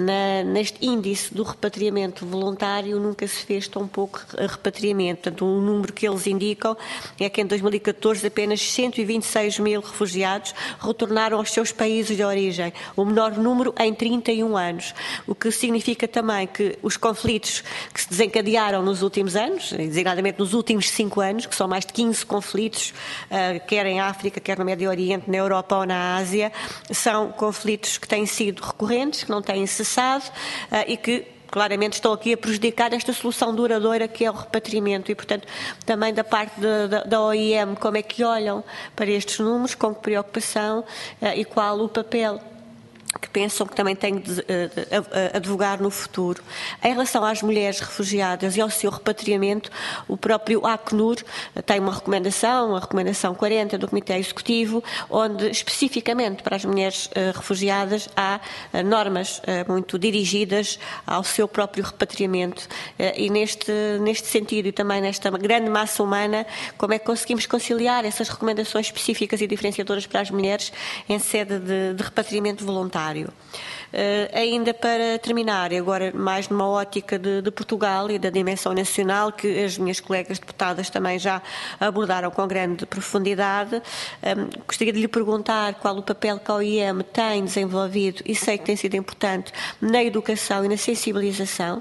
neste índice do repatriamento voluntário nunca se fez tão pouco repatriamento. Portanto, o número que eles indicam é que em 2014 apenas 126 mil refugiados retornaram aos seus países de origem, o menor número em 31 anos, o que significa também que os conflitos que se desencadearam nos últimos anos, designadamente nos últimos 5 anos, que são mais de 15 conflitos, quer em África, quer no Médio Oriente, na Europa ou na Ásia, são conflitos que têm sido recorrentes, que não têm cessado e que claramente estão aqui a prejudicar esta solução duradoura que é o repatriamento e, portanto, também da parte da OIM, como é que olham para estes números, com que preocupação e qual o papel que pensam que também têm de advogar no futuro. Em relação às mulheres refugiadas e ao seu repatriamento, o próprio Acnur tem uma recomendação, a recomendação 40 do Comitê Executivo, onde especificamente para as mulheres refugiadas há normas muito dirigidas ao seu próprio repatriamento. E neste sentido e também nesta grande massa humana, como é que conseguimos conciliar essas recomendações específicas e diferenciadoras para as mulheres em sede de repatriamento voluntário? Ainda para terminar, agora mais numa ótica de Portugal e da dimensão nacional, que as minhas colegas deputadas também já abordaram com grande profundidade, gostaria de lhe perguntar qual o papel que a OIM tem desenvolvido, e sei que tem sido importante, na educação e na sensibilização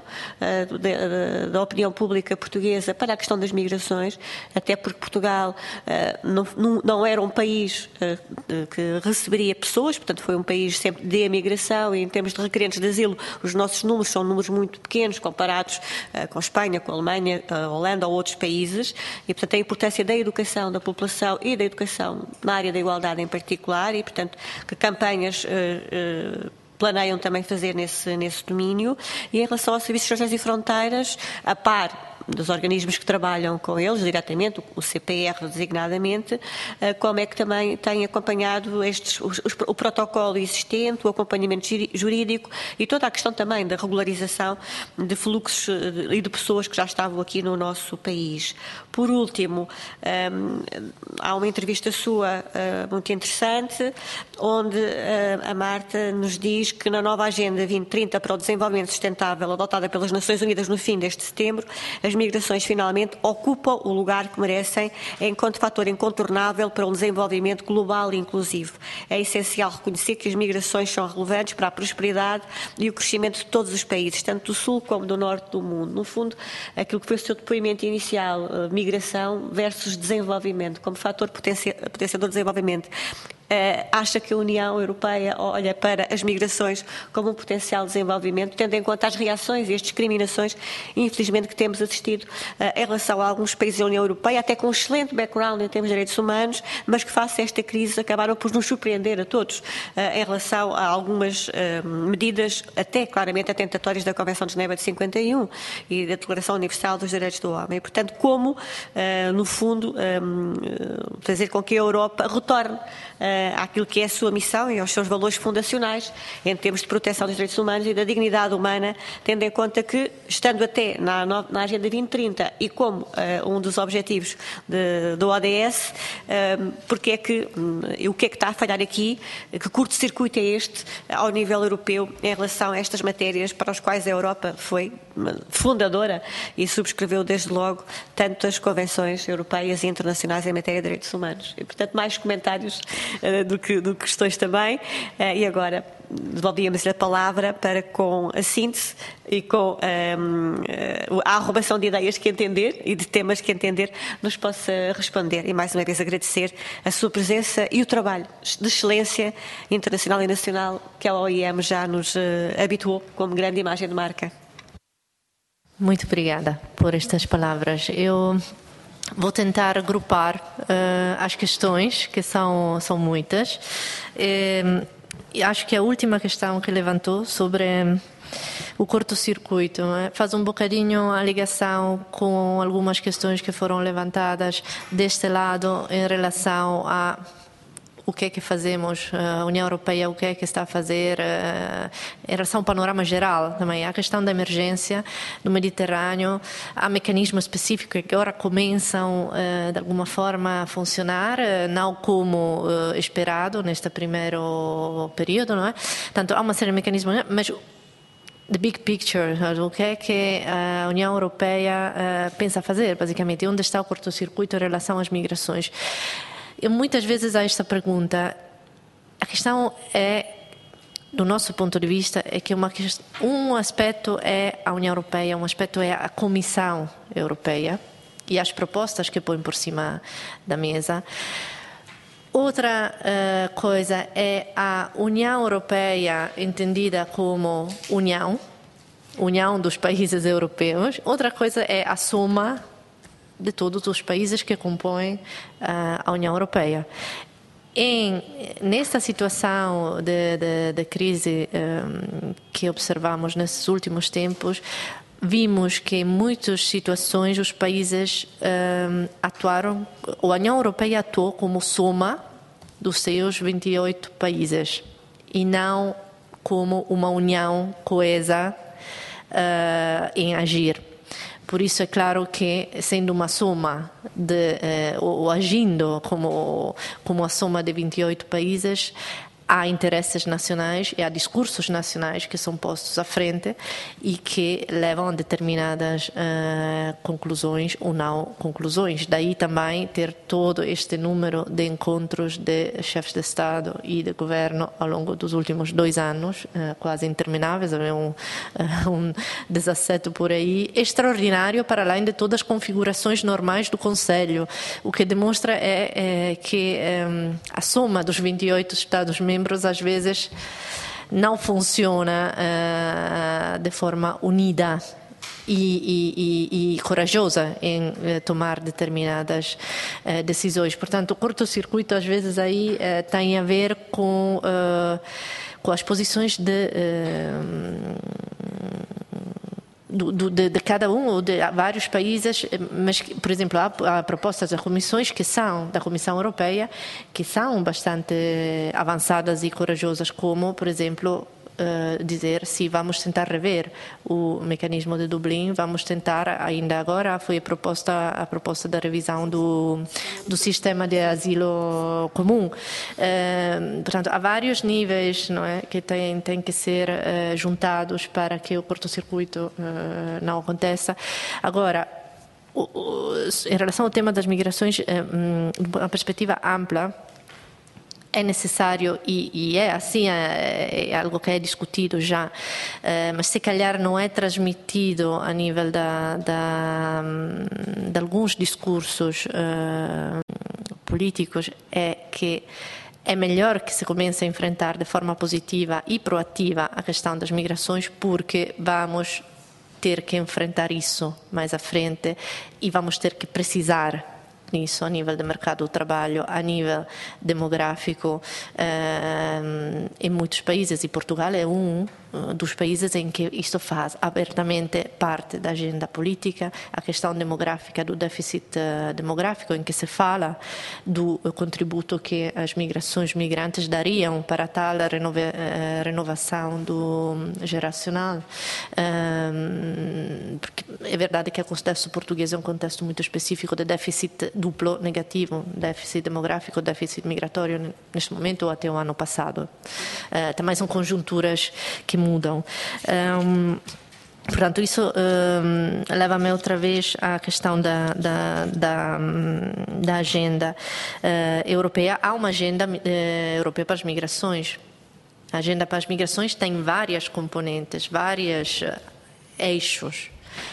da opinião pública portuguesa para a questão das migrações, até porque Portugal não era um país que receberia pessoas, portanto foi um país sempre de emigração, e em termos de requerentes de asilo, os nossos números são números muito pequenos comparados com a Espanha, com a Alemanha, a Holanda ou outros países, e portanto a importância da educação da população e da educação na área da igualdade em particular, e portanto que campanhas planeiam também fazer nesse domínio. E em relação aos serviços estrangeiros e fronteiras, a par dos organismos que trabalham com eles diretamente, o CPR designadamente, como é que também tem acompanhado o protocolo existente, o acompanhamento jurídico e toda a questão também da regularização de fluxos e de pessoas que já estavam aqui no nosso país. Por último, há uma entrevista sua muito interessante, onde a Marta nos diz que na nova Agenda 2030 para o Desenvolvimento Sustentável, adotada pelas Nações Unidas no fim deste setembro, as migrações finalmente ocupam o lugar que merecem enquanto fator incontornável para um desenvolvimento global e inclusivo. É essencial reconhecer que as migrações são relevantes para a prosperidade e o crescimento de todos os países, tanto do sul como do norte do mundo. No fundo, aquilo que foi o seu depoimento inicial, migração versus desenvolvimento, como fator potenciador de desenvolvimento. Acha que a União Europeia olha para as migrações como um potencial desenvolvimento, tendo em conta as reações e as discriminações, infelizmente, que temos assistido em relação a alguns países da União Europeia, até com um excelente background em termos de direitos humanos, mas que face a esta crise acabaram por nos surpreender a todos em relação a algumas medidas, até claramente atentatórias da Convenção de Genebra de 51 e da Declaração Universal dos Direitos do Homem. E, portanto, como, no fundo, fazer com que a Europa retorne àquilo que é a sua missão e aos seus valores fundacionais em termos de proteção dos direitos humanos e da dignidade humana, tendo em conta que, estando até na Agenda 2030 e como um dos objetivos do ODS, porque é que, o que é que está a falhar aqui, que curto-circuito é este ao nível europeu em relação a estas matérias para as quais a Europa foi fundadora e subscreveu desde logo tantas convenções europeias e internacionais em matéria de direitos humanos. E, portanto, mais comentários do que questões também. E agora devolvíamos-lhe a palavra para, com a síntese e com a arrumação de ideias que entender e de temas que entender, nos possa responder. E mais uma vez agradecer a sua presença e o trabalho de excelência internacional e nacional que a OIM já nos habituou como grande imagem de marca. Muito obrigada por estas palavras. Eu vou tentar agrupar as questões, que são muitas. E acho que a última questão que levantou sobre o curto-circuito faz um bocadinho a ligação com algumas questões que foram levantadas deste lado em relação a o que é que fazemos, a União Europeia, o que é que está a fazer em relação ao panorama geral também. A questão da emergência no Mediterrâneo, há mecanismos específicos que agora começam de alguma forma a funcionar, não como esperado neste primeiro período, não é? Portanto, há uma série de mecanismos, mas the big picture, o que é que a União Europeia pensa fazer, basicamente, onde está o curto-circuito em relação às migrações. E muitas vezes há esta pergunta. A questão é, do nosso ponto de vista, é que um aspecto é a União Europeia, um aspecto é a Comissão Europeia e as propostas que põe por cima da mesa. Outra coisa é a União Europeia entendida como União União dos países europeus, outra coisa é a soma de todos os países que compõem a União Europeia. Nesta situação de crise que observamos nesses últimos tempos, vimos que em muitas situações os países atuaram, a União Europeia atuou como soma dos seus 28 países e não como uma união coesa em agir. Por isso é claro que, sendo uma soma, ou agindo como a soma de 28 países, há interesses nacionais e há discursos nacionais que são postos à frente e que levam a determinadas conclusões ou não conclusões. Daí também ter todo este número de encontros de chefes de Estado e de Governo ao longo dos últimos 2 anos, quase intermináveis, havia um 17 por aí, extraordinário para além de todas as configurações normais do Conselho. O que demonstra é que a soma dos 28 Estados-membros às vezes não funciona de forma unida e corajosa em tomar determinadas decisões. Portanto, o curto-circuito às vezes aí tem a ver com as posições de cada um ou de vários países, mas, por exemplo, há propostas das comissões da Comissão Europeia que são bastante avançadas e corajosas, como, por exemplo, dizer se vamos tentar rever o mecanismo de Dublin, vamos tentar, ainda agora foi a proposta da revisão do sistema de asilo comum. Portanto, há vários níveis, não é, que têm que ser juntados para que o curto-circuito não aconteça. Agora, em relação ao tema das migrações, uma perspectiva ampla, é necessário, e é assim, é algo que é discutido já, mas se calhar não é transmitido a nível de alguns discursos políticos, é que é melhor que se comece a enfrentar de forma positiva e proativa a questão das migrações, porque vamos ter que enfrentar isso mais à frente e vamos ter que precisar nisso a nível do mercado do trabalho, a nível demográfico, em muitos países, e Portugal é um dos países em que isto faz abertamente parte da agenda política, a questão demográfica, do déficit demográfico, em que se fala do contributo que as migrações migrantes dariam para tal renovação geracional, porque é verdade que o contexto português é um contexto muito específico de déficit duplo negativo, déficit demográfico, déficit migratório, neste momento ou até o ano passado. Também são conjunturas que mudam. Portanto, isso leva-me outra vez à questão da agenda europeia. Há uma agenda europeia para as migrações. A agenda para as migrações tem várias componentes, vários eixos.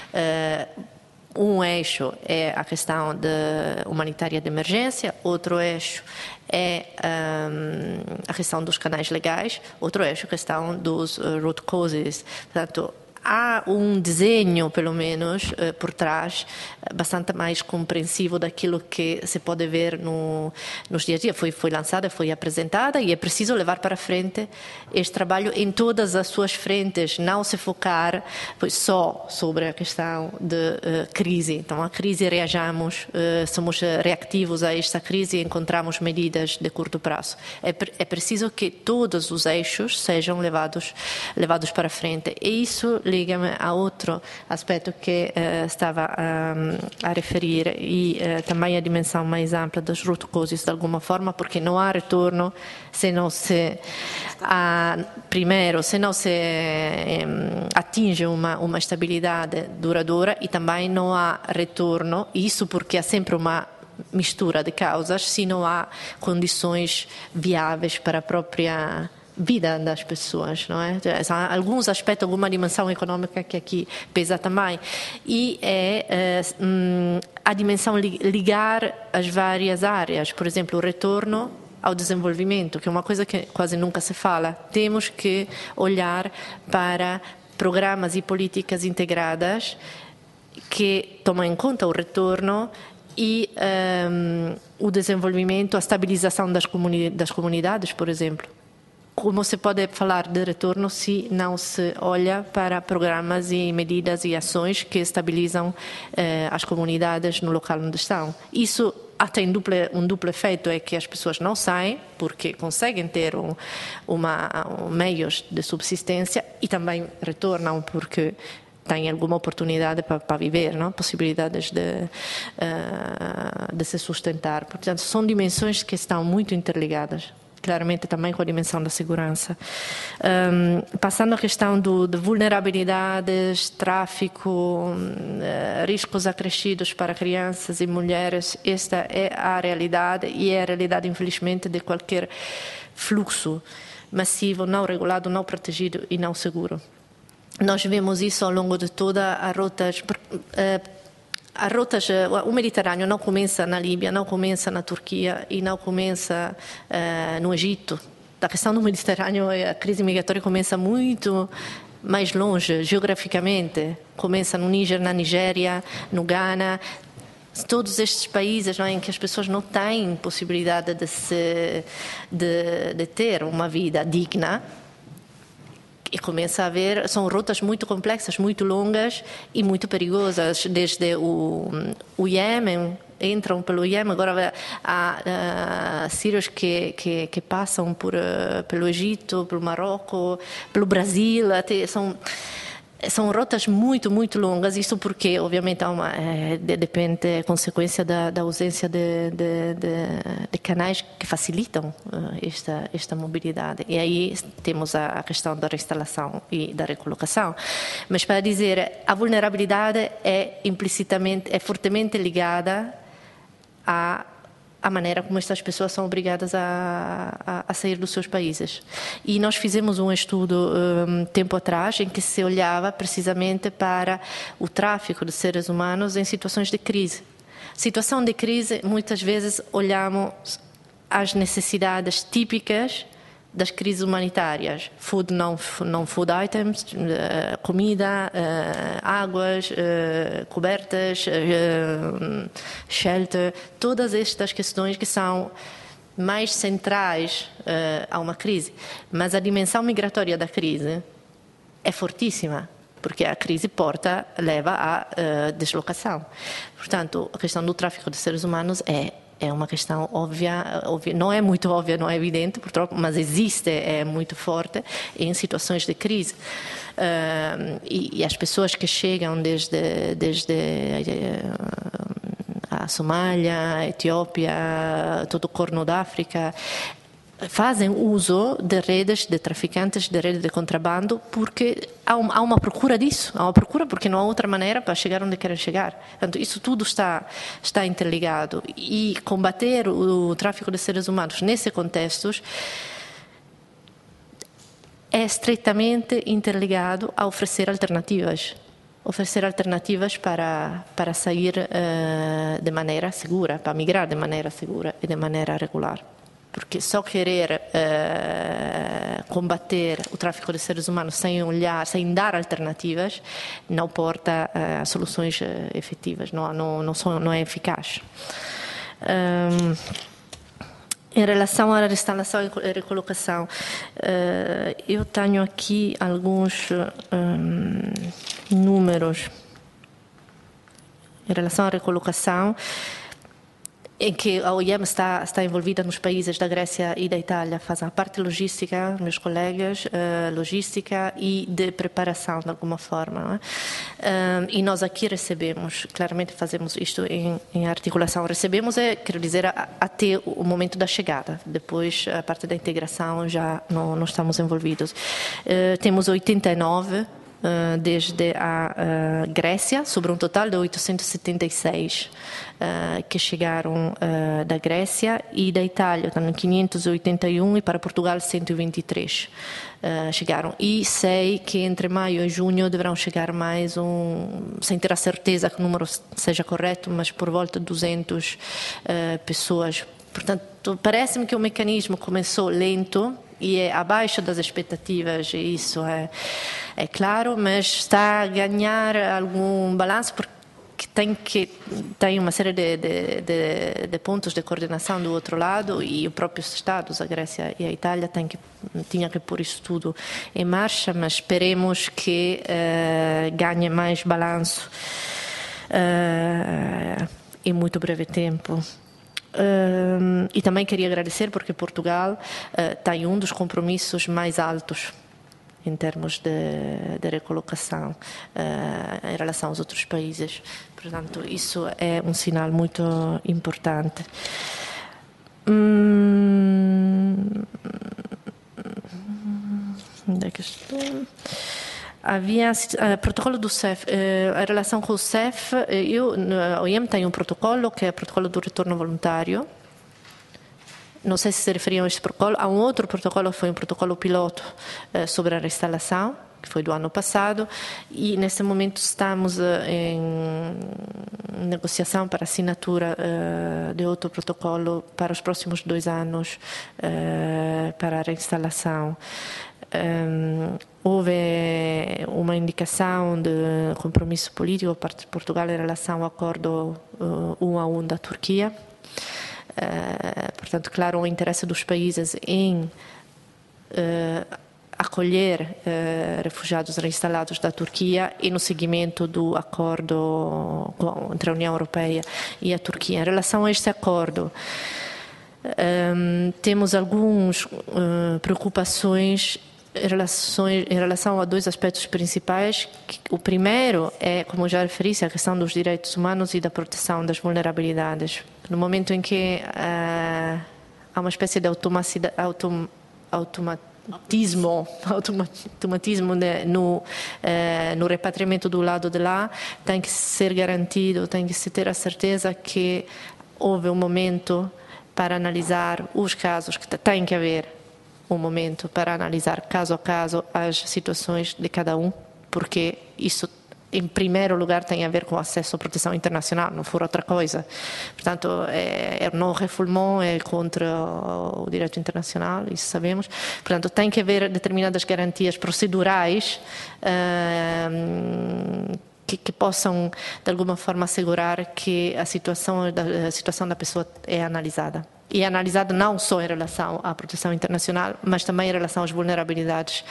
Um eixo é a questão humanitária de emergência, outro eixo é a questão dos canais legais, outro eixo é a questão dos root causes. Portanto, há um desenho, pelo menos, por trás, bastante mais compreensivo daquilo que se pode ver nos dias a dia. Foi lançada, foi apresentada e é preciso levar para frente este trabalho em todas as suas frentes, não se focar só sobre a questão de crise. Então, a crise reagimos, somos reativos a esta crise e encontramos medidas de curto prazo. É preciso que todos os eixos sejam levados para frente. E isso liga-me a outro aspecto que estava a referir e também a dimensão mais ampla das root causes, de alguma forma, porque não há retorno se não se atinge uma estabilidade duradoura, e também não há retorno, isso porque há sempre uma mistura de causas, se não há condições viáveis para a própria vida das pessoas, não é? Há alguns aspectos, alguma dimensão econômica que aqui pesa também, e a dimensão ligar as várias áreas, por exemplo, o retorno ao desenvolvimento, que é uma coisa que quase nunca se fala. Temos que olhar para programas e políticas integradas que tomam em conta o retorno e o desenvolvimento, a estabilização das comunidades, por exemplo. Como se pode falar de retorno se não se olha para programas e medidas e ações que estabilizam as comunidades no local onde estão? Isso tem um duplo efeito, é que as pessoas não saem porque conseguem ter meios de subsistência e também retornam porque têm alguma oportunidade para viver, não? Possibilidades de se sustentar. Portanto, são dimensões que estão muito interligadas, claramente também com a dimensão da segurança. Passando à questão de vulnerabilidades, tráfico, riscos acrescidos para crianças e mulheres, esta é a realidade e é a realidade, infelizmente, de qualquer fluxo massivo, não regulado, não protegido e não seguro. Nós vemos isso ao longo de toda as rotas. O Mediterrâneo não começa na Líbia, não começa na Turquia e não começa no Egito. A questão do Mediterrâneo, a crise migratória começa muito mais longe, geograficamente. Começa no Níger, na Nigéria, no Ghana. Todos estes países, não, em que as pessoas não têm possibilidade de ter uma vida digna. E começa a haver, são rotas muito complexas, muito longas e muito perigosas, desde o Iêmen, entram pelo Iêmen, agora há sírios que passam pelo Egito, pelo Marrocos, pelo Brasil, até são rotas muito, muito longas, isso porque, obviamente, depende, é consequência da ausência de canais que facilitam esta mobilidade. E aí temos a questão da reinstalação e da recolocação. Mas, para dizer, a vulnerabilidade é fortemente ligada à maneira como estas pessoas são obrigadas a sair dos seus países. E nós fizemos um estudo tempo atrás em que se olhava precisamente para o tráfico de seres humanos em situações de crise. Situação de crise, muitas vezes olhamos as necessidades típicas das crises humanitárias, food, non-food items, comida, águas, cobertas, shelter, todas estas questões que são mais centrais a uma crise. Mas a dimensão migratória da crise é fortíssima, porque a crise leva à deslocação. Portanto, a questão do tráfico de seres humanos é uma questão óbvia, não é muito óbvia, não é evidente, mas existe, é muito forte em situações de crise. E as pessoas que chegam desde a Somália, a Etiópia, todo o Corno da África, fazem uso de redes de traficantes, de redes de contrabando, porque há uma procura disso, há uma procura porque não há outra maneira para chegar onde querem chegar. Portanto, isso tudo está interligado. E combater o tráfico de seres humanos nesse contexto é estreitamente interligado a oferecer alternativas para sair de maneira segura, para migrar de maneira segura e de maneira regular. Porque só querer combater o tráfico de seres humanos sem dar alternativas, não porta a soluções efetivas, não é eficaz. Em relação à restauração e recolocação, eu tenho aqui alguns números em relação à recolocação, em que a OIM está envolvida nos países da Grécia e da Itália, fazem a parte logística, meus colegas, logística e de preparação, de alguma forma. Não é? E nós aqui recebemos, claramente fazemos isto em articulação, quero dizer, até o momento da chegada, depois a parte da integração já não estamos envolvidos. Temos 89 desde a Grécia, sobre um total de 876 que chegaram da Grécia, e da Itália também 581, e para Portugal 123 chegaram. E sei que entre maio e junho deverão chegar mais sem ter a certeza que o número seja correto, mas por volta de 200 pessoas. Portanto, parece-me que o mecanismo começou lento e é abaixo das expectativas, isso é claro, mas está a ganhar algum balanço porque tem uma série de pontos de coordenação do outro lado, e os próprios Estados, a Grécia e a Itália, tinham que pôr isso tudo em marcha, mas esperemos que ganhe mais balanço em muito breve tempo. E também queria agradecer porque Portugal tem um dos compromissos mais altos em termos de recolocação em relação aos outros países. Portanto, isso é um sinal muito importante. Onde é que estou? Havia protocolo do CEF, a relação com o CEF, a OIM tem um protocolo que é o protocolo do retorno voluntário. Não sei se referiam a este protocolo. Há um outro protocolo, foi um protocolo piloto sobre a reinstalação, que foi do ano passado, e neste momento estamos em negociação para assinatura de outro protocolo para os próximos 2 anos para a reinstalação. Houve uma indicação de compromisso político por parte de Portugal em relação ao acordo 1 a 1 da Turquia. Portanto, claro, o interesse dos países em acolher refugiados reinstalados da Turquia e no seguimento do acordo entre a União Europeia e a Turquia. Em relação a este acordo, temos algumas preocupações em relação a 2 aspectos principais. O primeiro é, como já referi, a questão dos direitos humanos e da proteção das vulnerabilidades. No momento em que há uma espécie de automatismo no repatriamento do lado de lá, tem que ser garantido, tem que se ter a certeza que houve um momento para analisar os casos, que tem que haver um momento para analisar caso a caso as situações de cada um, porque isso, em primeiro lugar, tem a ver com o acesso à proteção internacional, não for outra coisa. Portanto, é não refoulement, é contra o direito internacional, isso sabemos. Portanto, tem que haver determinadas garantias procedurais que possam, de alguma forma, assegurar que a situação da pessoa é analisada. E é analisada não só em relação à proteção internacional, mas também em relação às vulnerabilidades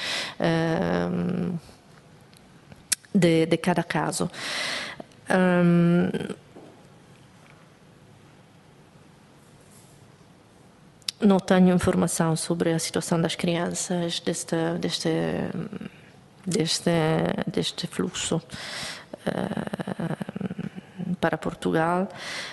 de cada caso. Não tenho informação sobre a situação das crianças deste fluxo para Portugal.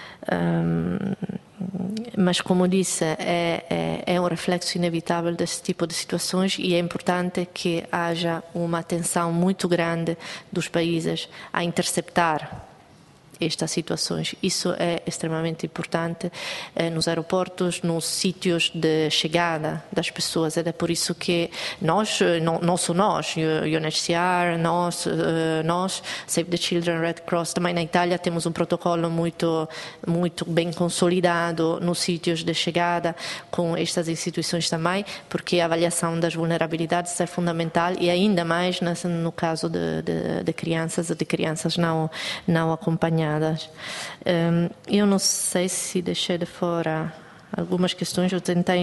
Mas, como disse, é um reflexo inevitável desse tipo de situações, e é importante que haja uma atenção muito grande dos países a interceptar estas situações. Isso é extremamente importante nos aeroportos, nos sítios de chegada das pessoas. É por isso que nós, não só nós, UNHCR, nós, Save the Children, Red Cross, também na Itália temos um protocolo muito bem consolidado nos sítios de chegada com estas instituições também, porque a avaliação das vulnerabilidades é fundamental, e ainda mais no caso de crianças não acompanhadas. Eu não sei se deixei de fora algumas questões, eu tentei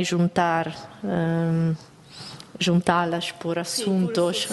juntá-las por assuntos.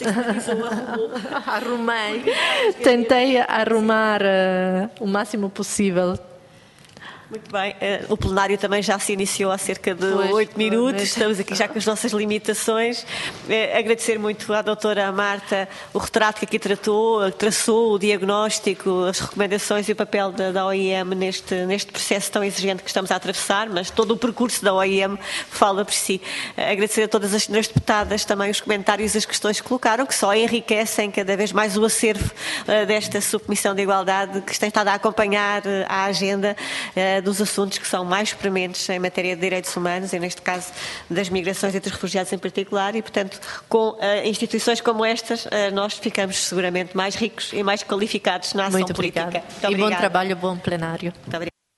Tentei arrumar o máximo possível. Muito bem, o plenário também já se iniciou há cerca de 8 minutos, estamos aqui já com as nossas limitações. Agradecer muito à doutora Marta o retrato que aqui traçou, o diagnóstico, as recomendações e o papel da OIM neste processo tão exigente que estamos a atravessar, mas todo o percurso da OIM fala por si. Agradecer a todas as senhoras deputadas também os comentários e as questões que colocaram, que só enriquecem cada vez mais o acervo desta subcomissão de igualdade, que tem estado a acompanhar a agenda dos assuntos que são mais prementes em matéria de direitos humanos, e neste caso das migrações e dos refugiados em particular, e portanto com instituições como estas nós ficamos seguramente mais ricos e mais qualificados na ação política. Muito obrigada. E bom trabalho, bom plenário. Muito obrigada.